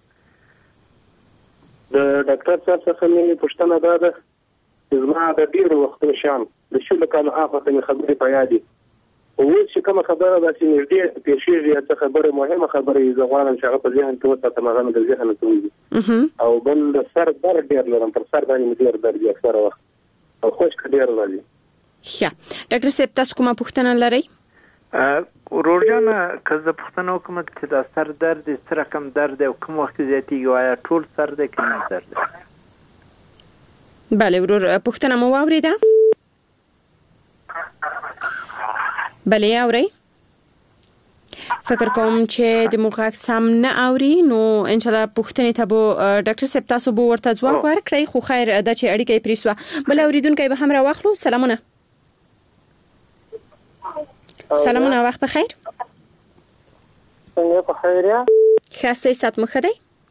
د ډاکټر صاحب څخه مې پوښتنه ده چې زما د ډیر وخت نشم د شل کالو هغه خبرې په یاد دي او چې کوم خبره ده چې نږدې پیښیږي څه خبره مهمه خبره یې زغوالم چې هغه په ذهن کې وته تمام د ذهن ته وي او بل د سر درد ډیر لرم پر سر باندې ډیر درد اکثر وخت او خوش ډیر لري. ښه ډاکټر صاحب تاسو کومه پوښتنه لرئ؟ ورورجانه که پوښتنه وکم چې دا سر درد سره کم درد او کوم وخت زیاتیږي وایا ټول سر د کوم درد؟ بله ورور پوښتنه مو واوریده؟ بله اوري فکر کوم چې د موږ سم نه اوري نو ان شاء الله پوښتنې ته به ډاکټر صاحب تاسو به ورته ځواب ورکړئ خو خیر دا چې اړیکه پریسوا بل اوریدونکو به هم را واخلو. سلامونه. سلامونه وخت بخیر. څنګه په خیر یا خاصه سات مخدي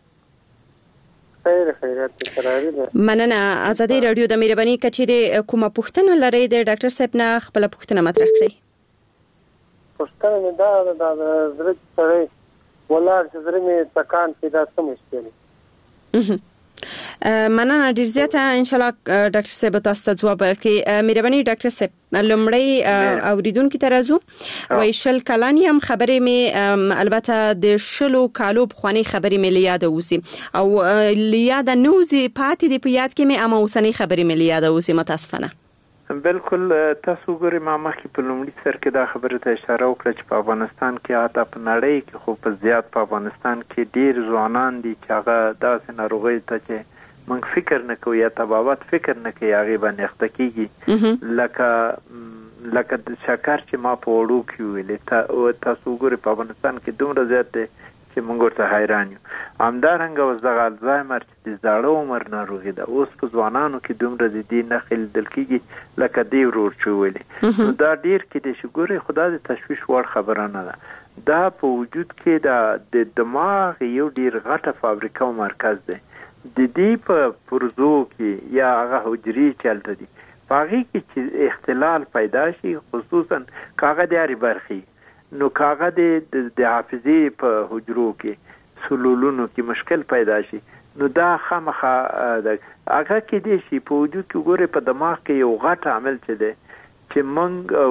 خیرات سره مننه. ازادي رادیو د مهرباني کچېره کومه پوښتنه لرئ د ډاکټر صاحب نه خپل پوښتنه مطرح کړئ. پوښتنه مې دا د زړه سره ولر چې زړه مې تکان پیدا څه مشکل مننه ډیر زیاته ان شاء الله ډاکټر صاحب تاسو ته جواب ورکړي. مهرباني ډاکټر صاحب لمړی اوریدونکو ته راځو. وای شل کلانی هم خبرې می البته د شلو کالو بخوانی خبرې می لیاد اوسي او لیاد نوزي پاتې دی په یاد کې می اما اوسنی خبرې می لیاد اوسي متاسفانه. بالکل تاسو ګورئ ما مخکې په لومړي سر کې دا خبره ته اشاره وکړه چې په افغانستان کې حتی په نړۍ کې خو په زیات په افغانستان کې ډیر ځوانان دي چې هغه داسې ناروغۍ ته چې موږ فکر نه کوو یا طبابت فکر نه کوي هغه باندې اخته کیږي لکه د شکر چې ما په وړو کې ویلې تاسو ګورئ په افغانستان کې دومره زیات دی چې موږ ورته حیران یو. همدارنګه اوس دغه الزایمر چې د زاړه عمر ناروغي ده اوس په ځوانانو کې دومره د دې نښې لیدل کېږي لکه دی ورور چې ویلې. نو دا ډیر کېدای شي ګورئ خدا د تشویش وړ خبره نه ده. دا په وجود کې د دماغ یو ډیر غټه فابریکه او مرکز دی. د دې په پرزو کې یا هغه حجرې چې هلته دي په هغې کې چې اختلال پیدا شي خصوصا کاغه د هرې برخې نو کاغه د حافظې په حجرو کې سلولونو کې مشکل پیدا شي نو دا خامخا هغه کې دی شي په وجود کې ګورئ په دماغ کې یو غټ عامل چې دی چې موږ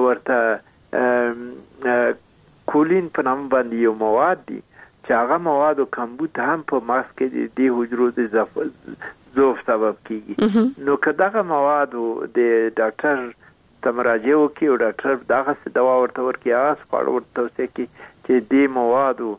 ورته کولین په نام باندې یو مواد دي چې هغه مواد او کمبود هم په مغز کې د حجرو د ضعف سبب کیږي. نو که دغه مواد د ډاکټر تمراجع وکي او ډاکټر دغه څه دوا ورته ورکړي هغه سپاړه ورته توصیه کوي چې دې موادو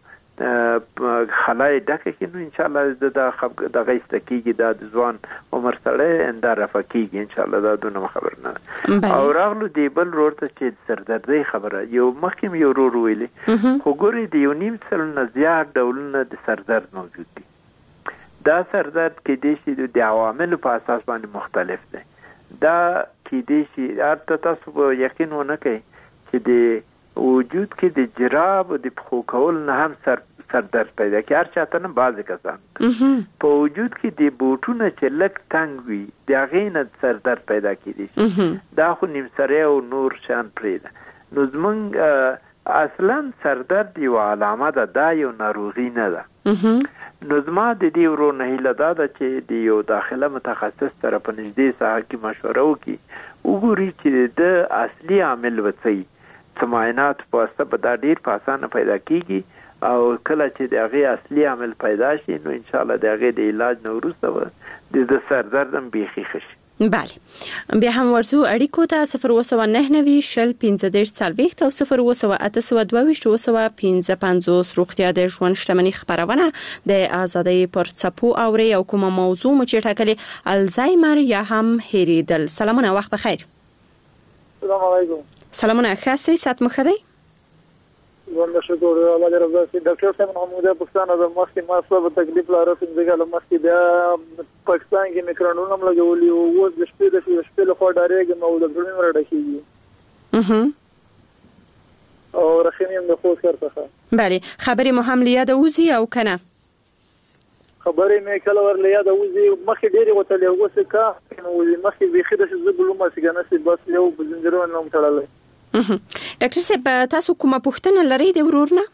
خلای ډکه کې نو ان شاء الله دغه استکیږي د ځوان عمر سره انده رفع کیږي ان شاء الله دا دونه خبر نه. او راغلو دی بل ورته چې سردردي خبره یو مخکې یو ورور ویلي خو ګوري دی یو نیم سل نه زیات ډولونه د سردرد موجود دي. دا سردرد کې د شي د عوامل په اساس باندې مختلف دي. دا کې د شي ارته تاسو په یقین ونه کوي چې د وجود کې د جراب او د پخو کول نه هم سردرد پیدا کوي. هر چاته نه بعضې کسان په وجود کې د بوټونه چې لږ تنګ وي د هغې نه سردرد پیدا کېدی. دا خو نیمسری او نور شیان پرېږده. نو زموږ اصلا سردرد یو علامه ده، دا یو ناروغي نه ده. نو زما د دې ورو نه هیله دا ده چې د یو داخله متخصص سره په نږدې ساحه کې مشوره وکړي وګوري چې د اصلي عامل وڅي څه معاینات په واسطه به دا ډیر په اسانه پیدا کیږي او کله چې د هغې اصلي عامل پیدا شي نو انشاءالله د هغې د علاج نه وروسته د سردرد هم بیخي ښه شي. بله بیا هم ورسو اړیکو ته 029 شل 15 40 او 02822 روغتیا د ژوند شتمنۍ خبرونه د ازادۍ پر څپو اوري او کومه موضوع مو چې ټاکلې الزایمر یا هم هېریدل. سلامونه وخت بخیر. السلام علیکم. سلامونه خاصه سات مخدی والله شکر الله دې رضا شي. ډاکټر صاحب محمود پاکستان د مخکې ما سره تکلیف لاره څنګه له مخکې بیا پاکستان کې میکرانونه هم لګولي او د شپې له خوا ډارېږم او د ډرون مر ډکېږي او رخنیم د خو سر څخه. بله خبرې مو هم لیاد اوزي او کنه خبرې مې کله ور لیاد اوزي مخکې ډېرې وتلې اوسه کا نو مخکې بيخي د زبلومه څنګه نسي بس یو بزنجرونه نوم تړلې. ډاکټر صاحب تاسو کومه پوښتنه لرئ د ورور نه؟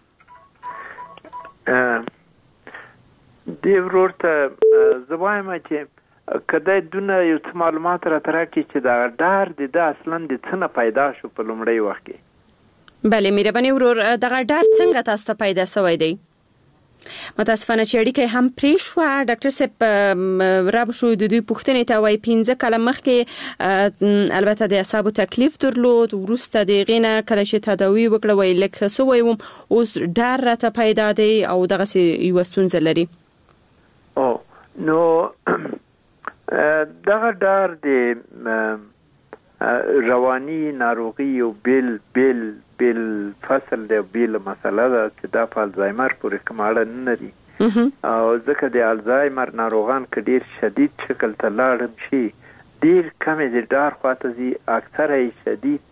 د ورور ته زه وایم چې کله دونه یو څه معلومات راته راکړي چې دا ډار د اصلا د څه نه پیدا شو په لومړی وخت کې. بله مهرباني ورور دغه ډار څنګه تاسو ته پیدا شوی دی؟ متاسفانه چې اړیکه هم پرې شوه. ډاکټر صاحب راب شو د دوی پوښتنې ته وای 15 کاله مخکې البته د اعصابو تکلیف درلود وروسته د غینه کله چې تداوی وکړه وای لکه سو وایم اوس ډار راته پیدا دی او دغه یو ستونزه لري. او نو دغه ډار د رواني ناروغي او بیل فصل دی بیل مسله ده چې دا په الزایمر پورې کوم اړه نه لري او ځکه د الزایمر ناروغان که ډیر شدید شکل ته لاړ شي ډیر کم د ډار خواته ځي اکثره شدید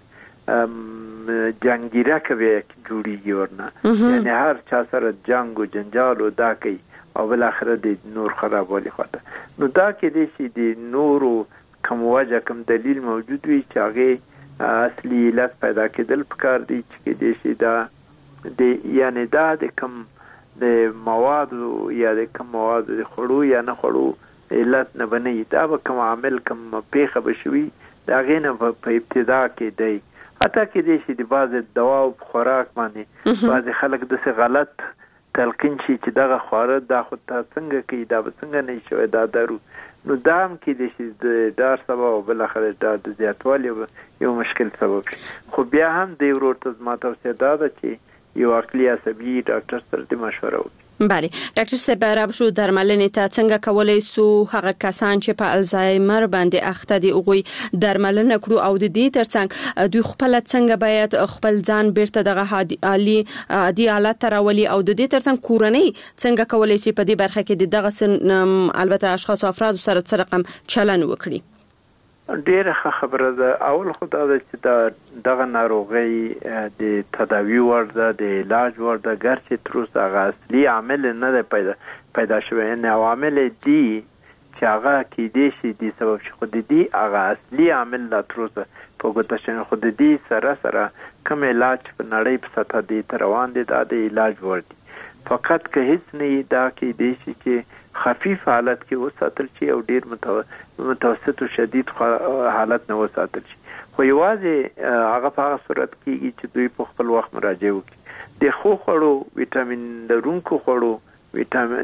جنگیرکه به جوړیږي ورنه یعنی هر چا سره جنگ او جنجال او دا کوي او بل اخر د نور خرابوالي خواته. نو دا کې دي چې د نورو کوم وجه کوم دلیل موجود وي چې هغه اصلي علت پیدا کېدل پکار دي چې د شي دا د یعنی دا د کوم د مواد یا د کوم مواد د خړو یا نه خړو علت نه بني دا به کوم عامل کوم پیښه بشوي دا غینه په ابتدا کې دی حتی کې دې چې د بعض دوا او خوراک باندې بعض خلک د څه غلط تلقین شي چې دغه خوراک دا خو ته څنګه کوي دا به څنګه نه شي دا درو نو دام کې د شي د دار سبب او بل اخر د زیاتوالي یو مشکل سبب خو بیا هم د ورته ما توصیه ده چې یو عقلي عصبي ډاکټر سره د مشوره وکړي. بله ډاکټر صاحب رب شو درملنې ته څنګه کولای سو هغه کسان چې په الزایمر باندې اخته دي اوغوي درملنه کړو او د دې ترڅنګ دوی خپل څنګه باید خپل ځان بیرته دغه عادي حالت راولي او د دې ترڅنګ کورنۍ څنګه کولای شي په دې برخه کې دغه البته اشخاص او افراد سره رقم چلن وکړي. ډیره خبره ده اول خدای چې دغه ناروغي د تداوی ورده د علاج ورده ګرځي تر اوسه هغه اصلي عامل نه دی پیدا شوی نه عوامل دي چې هغه کې دي چې د سبب شي خو دي هغه اصلي عامل لا تر اوسه په ګوته شنه خو دي سره کوم علاج په نړۍ په سطح دي روان دي د علاج ورده فقط که هیڅ نه دا کې دي چې خفیف حالت کې وساتل شي او ډیر متوسط او شدید حالت نه وساتل شي خو یوازې هغه په صورت کې چې دوی په خپل وخت مراجعه وکړي د خو خړو وټامین لرونکو خړو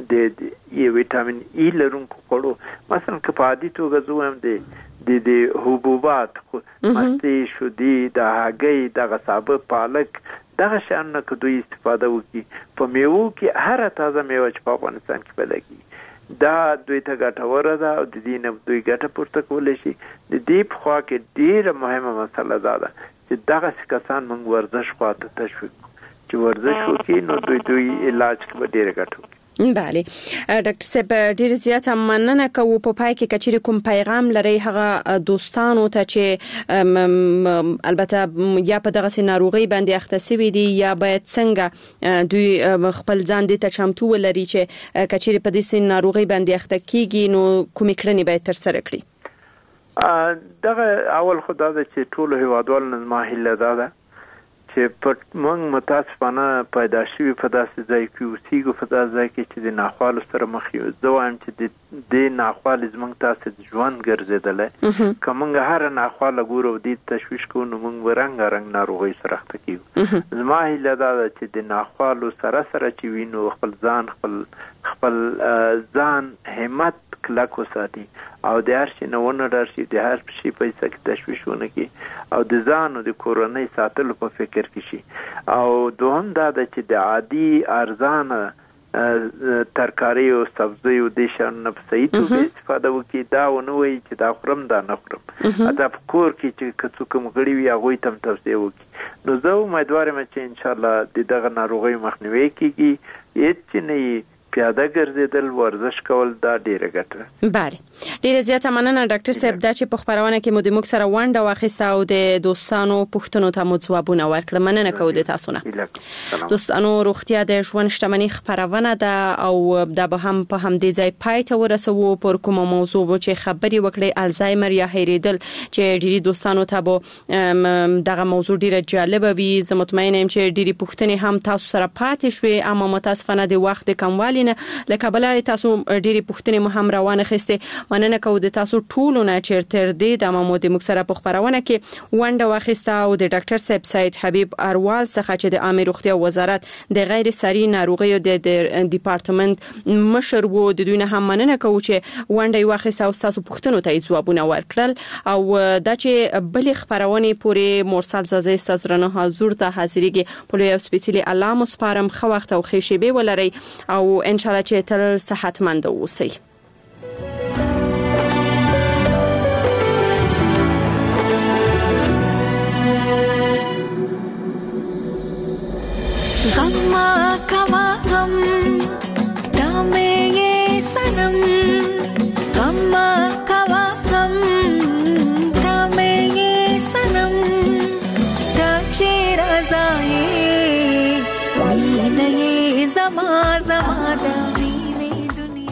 وټامین ای لرونکو خړو مثلا که په عادي توګه زوم د حبوبات مستي شودي د هګۍ د غصابه پالک دغه شان نه که دوی استفاده وکړي په میوو کې هر تازه میوه چې په افغانستان کې پیدا کیږي دا دوی ته ګټوره ده او د دې نه دوی ګټه پورته کولی شي د دې په خوا کې ډېره مهمه مسله ده چې دغه کسان موږ ورزش خواته تشویق چې ورزش وکړي نو دوی علاج کې به ډېره ګټه وکړي. بله ډاکټر صاحب ډیر زیات مننه کوو په پای کې کچېری کوم پیغام لري هغه دوستانو ته چې البته یا په دغه ناروغي باندې اخته شوی دي یا باید څنګه دوی خپل ځان دې ته چمتو ولري چې کچېری په دې ناروغي باندې اخته کیږي نو کومې کړنې باید تر سره کړي. دغه اول خدای چې ټول هیوادوال نظم هله ده چې په موږ متاسفانه پیدا شوی په داسې ځای کې اوسېږو په داسې ځای کې چې د ناخوالو سره مخ یو زه وایم چې د ناخوالې زموږ تاسې ژوند ګرځېدلی که موږ هره ناخواله ګورو او دې تشویش کوو نو موږ رنګارنګ ناروغۍ سره اخته کېږو. زما هیله دا ده چې د ناخوالو سره چې وي نو خپل ځان همت کلک وساتي او د هر شي نه ونه ډار شي د هر شي پیسې کې تشویش ونه کړي او د ځان او د کورنۍ ساتلو په فکر کې شي او دوهم دا ده چې د عادي ارزانه ترکاری او سبزی او د شان نه په صحیح توګه استفاده وکړي دا ونه وایي چې دا خورم دا نه خورم حتی په کور کې چې که څوک مغړي وي هغوی ته هم توصیه وکړي نو زه امیدوار یم چې انشاءالله د دغه ناروغۍ مخنیوی کیږي هېڅ چې نه پیاده ګرځیدل ورزش کول دا ډیره ګټه. بله ډیره زیاته مننه ډاکټر صاحب دا چې په خبرونه کې مو د موږ سره ونډه واخیسته او د دوستانو پوښتنو ته مو ځوابونه ورکړل. مننه کوو د تاسو نه. دوستانو روغتیا د ژوند شتمنۍ خبرونه ده او دا به هم په همدې ځای پای ته ورسوو پر کومه موضوع چې خبري وکړي الزایمر یا هېریدل چې ډیری دوستانو ته به دغه موضوع ډیره جالبه وي. زه مطمئنه یم چې ډیری پوښتنې هم تاسو سره پاتې شوي اما متاسفانه د وخت کموالی لکه بل تاسو ډېری پوښتنې مو هم روانه خسته. مننه کوو د تاسو ټولو نه چې تر دې د مامو د مکسره په خبرونه کې ونډه واخیسته او د ډاکټر صاحب سید حبیب اروال څخه چې د عامه روغتیا وزارت د غیر ساري ناروغیو د ډپارټمنټ مشر وو د دوی نه هم مننه کوو چې ونډه واخیسته او تاسو پوښتنو ته ځوابونه ورکړل او دا چې بل خبرونه پورې مرسل زازه استازرنه حضور ته حاضرېږي په یو سپیشلی علامه سپارم خو وخت او خېشبه ولري او ان شاء الله چې تل صحتمند اوسئ. غم کما غم دامه سنم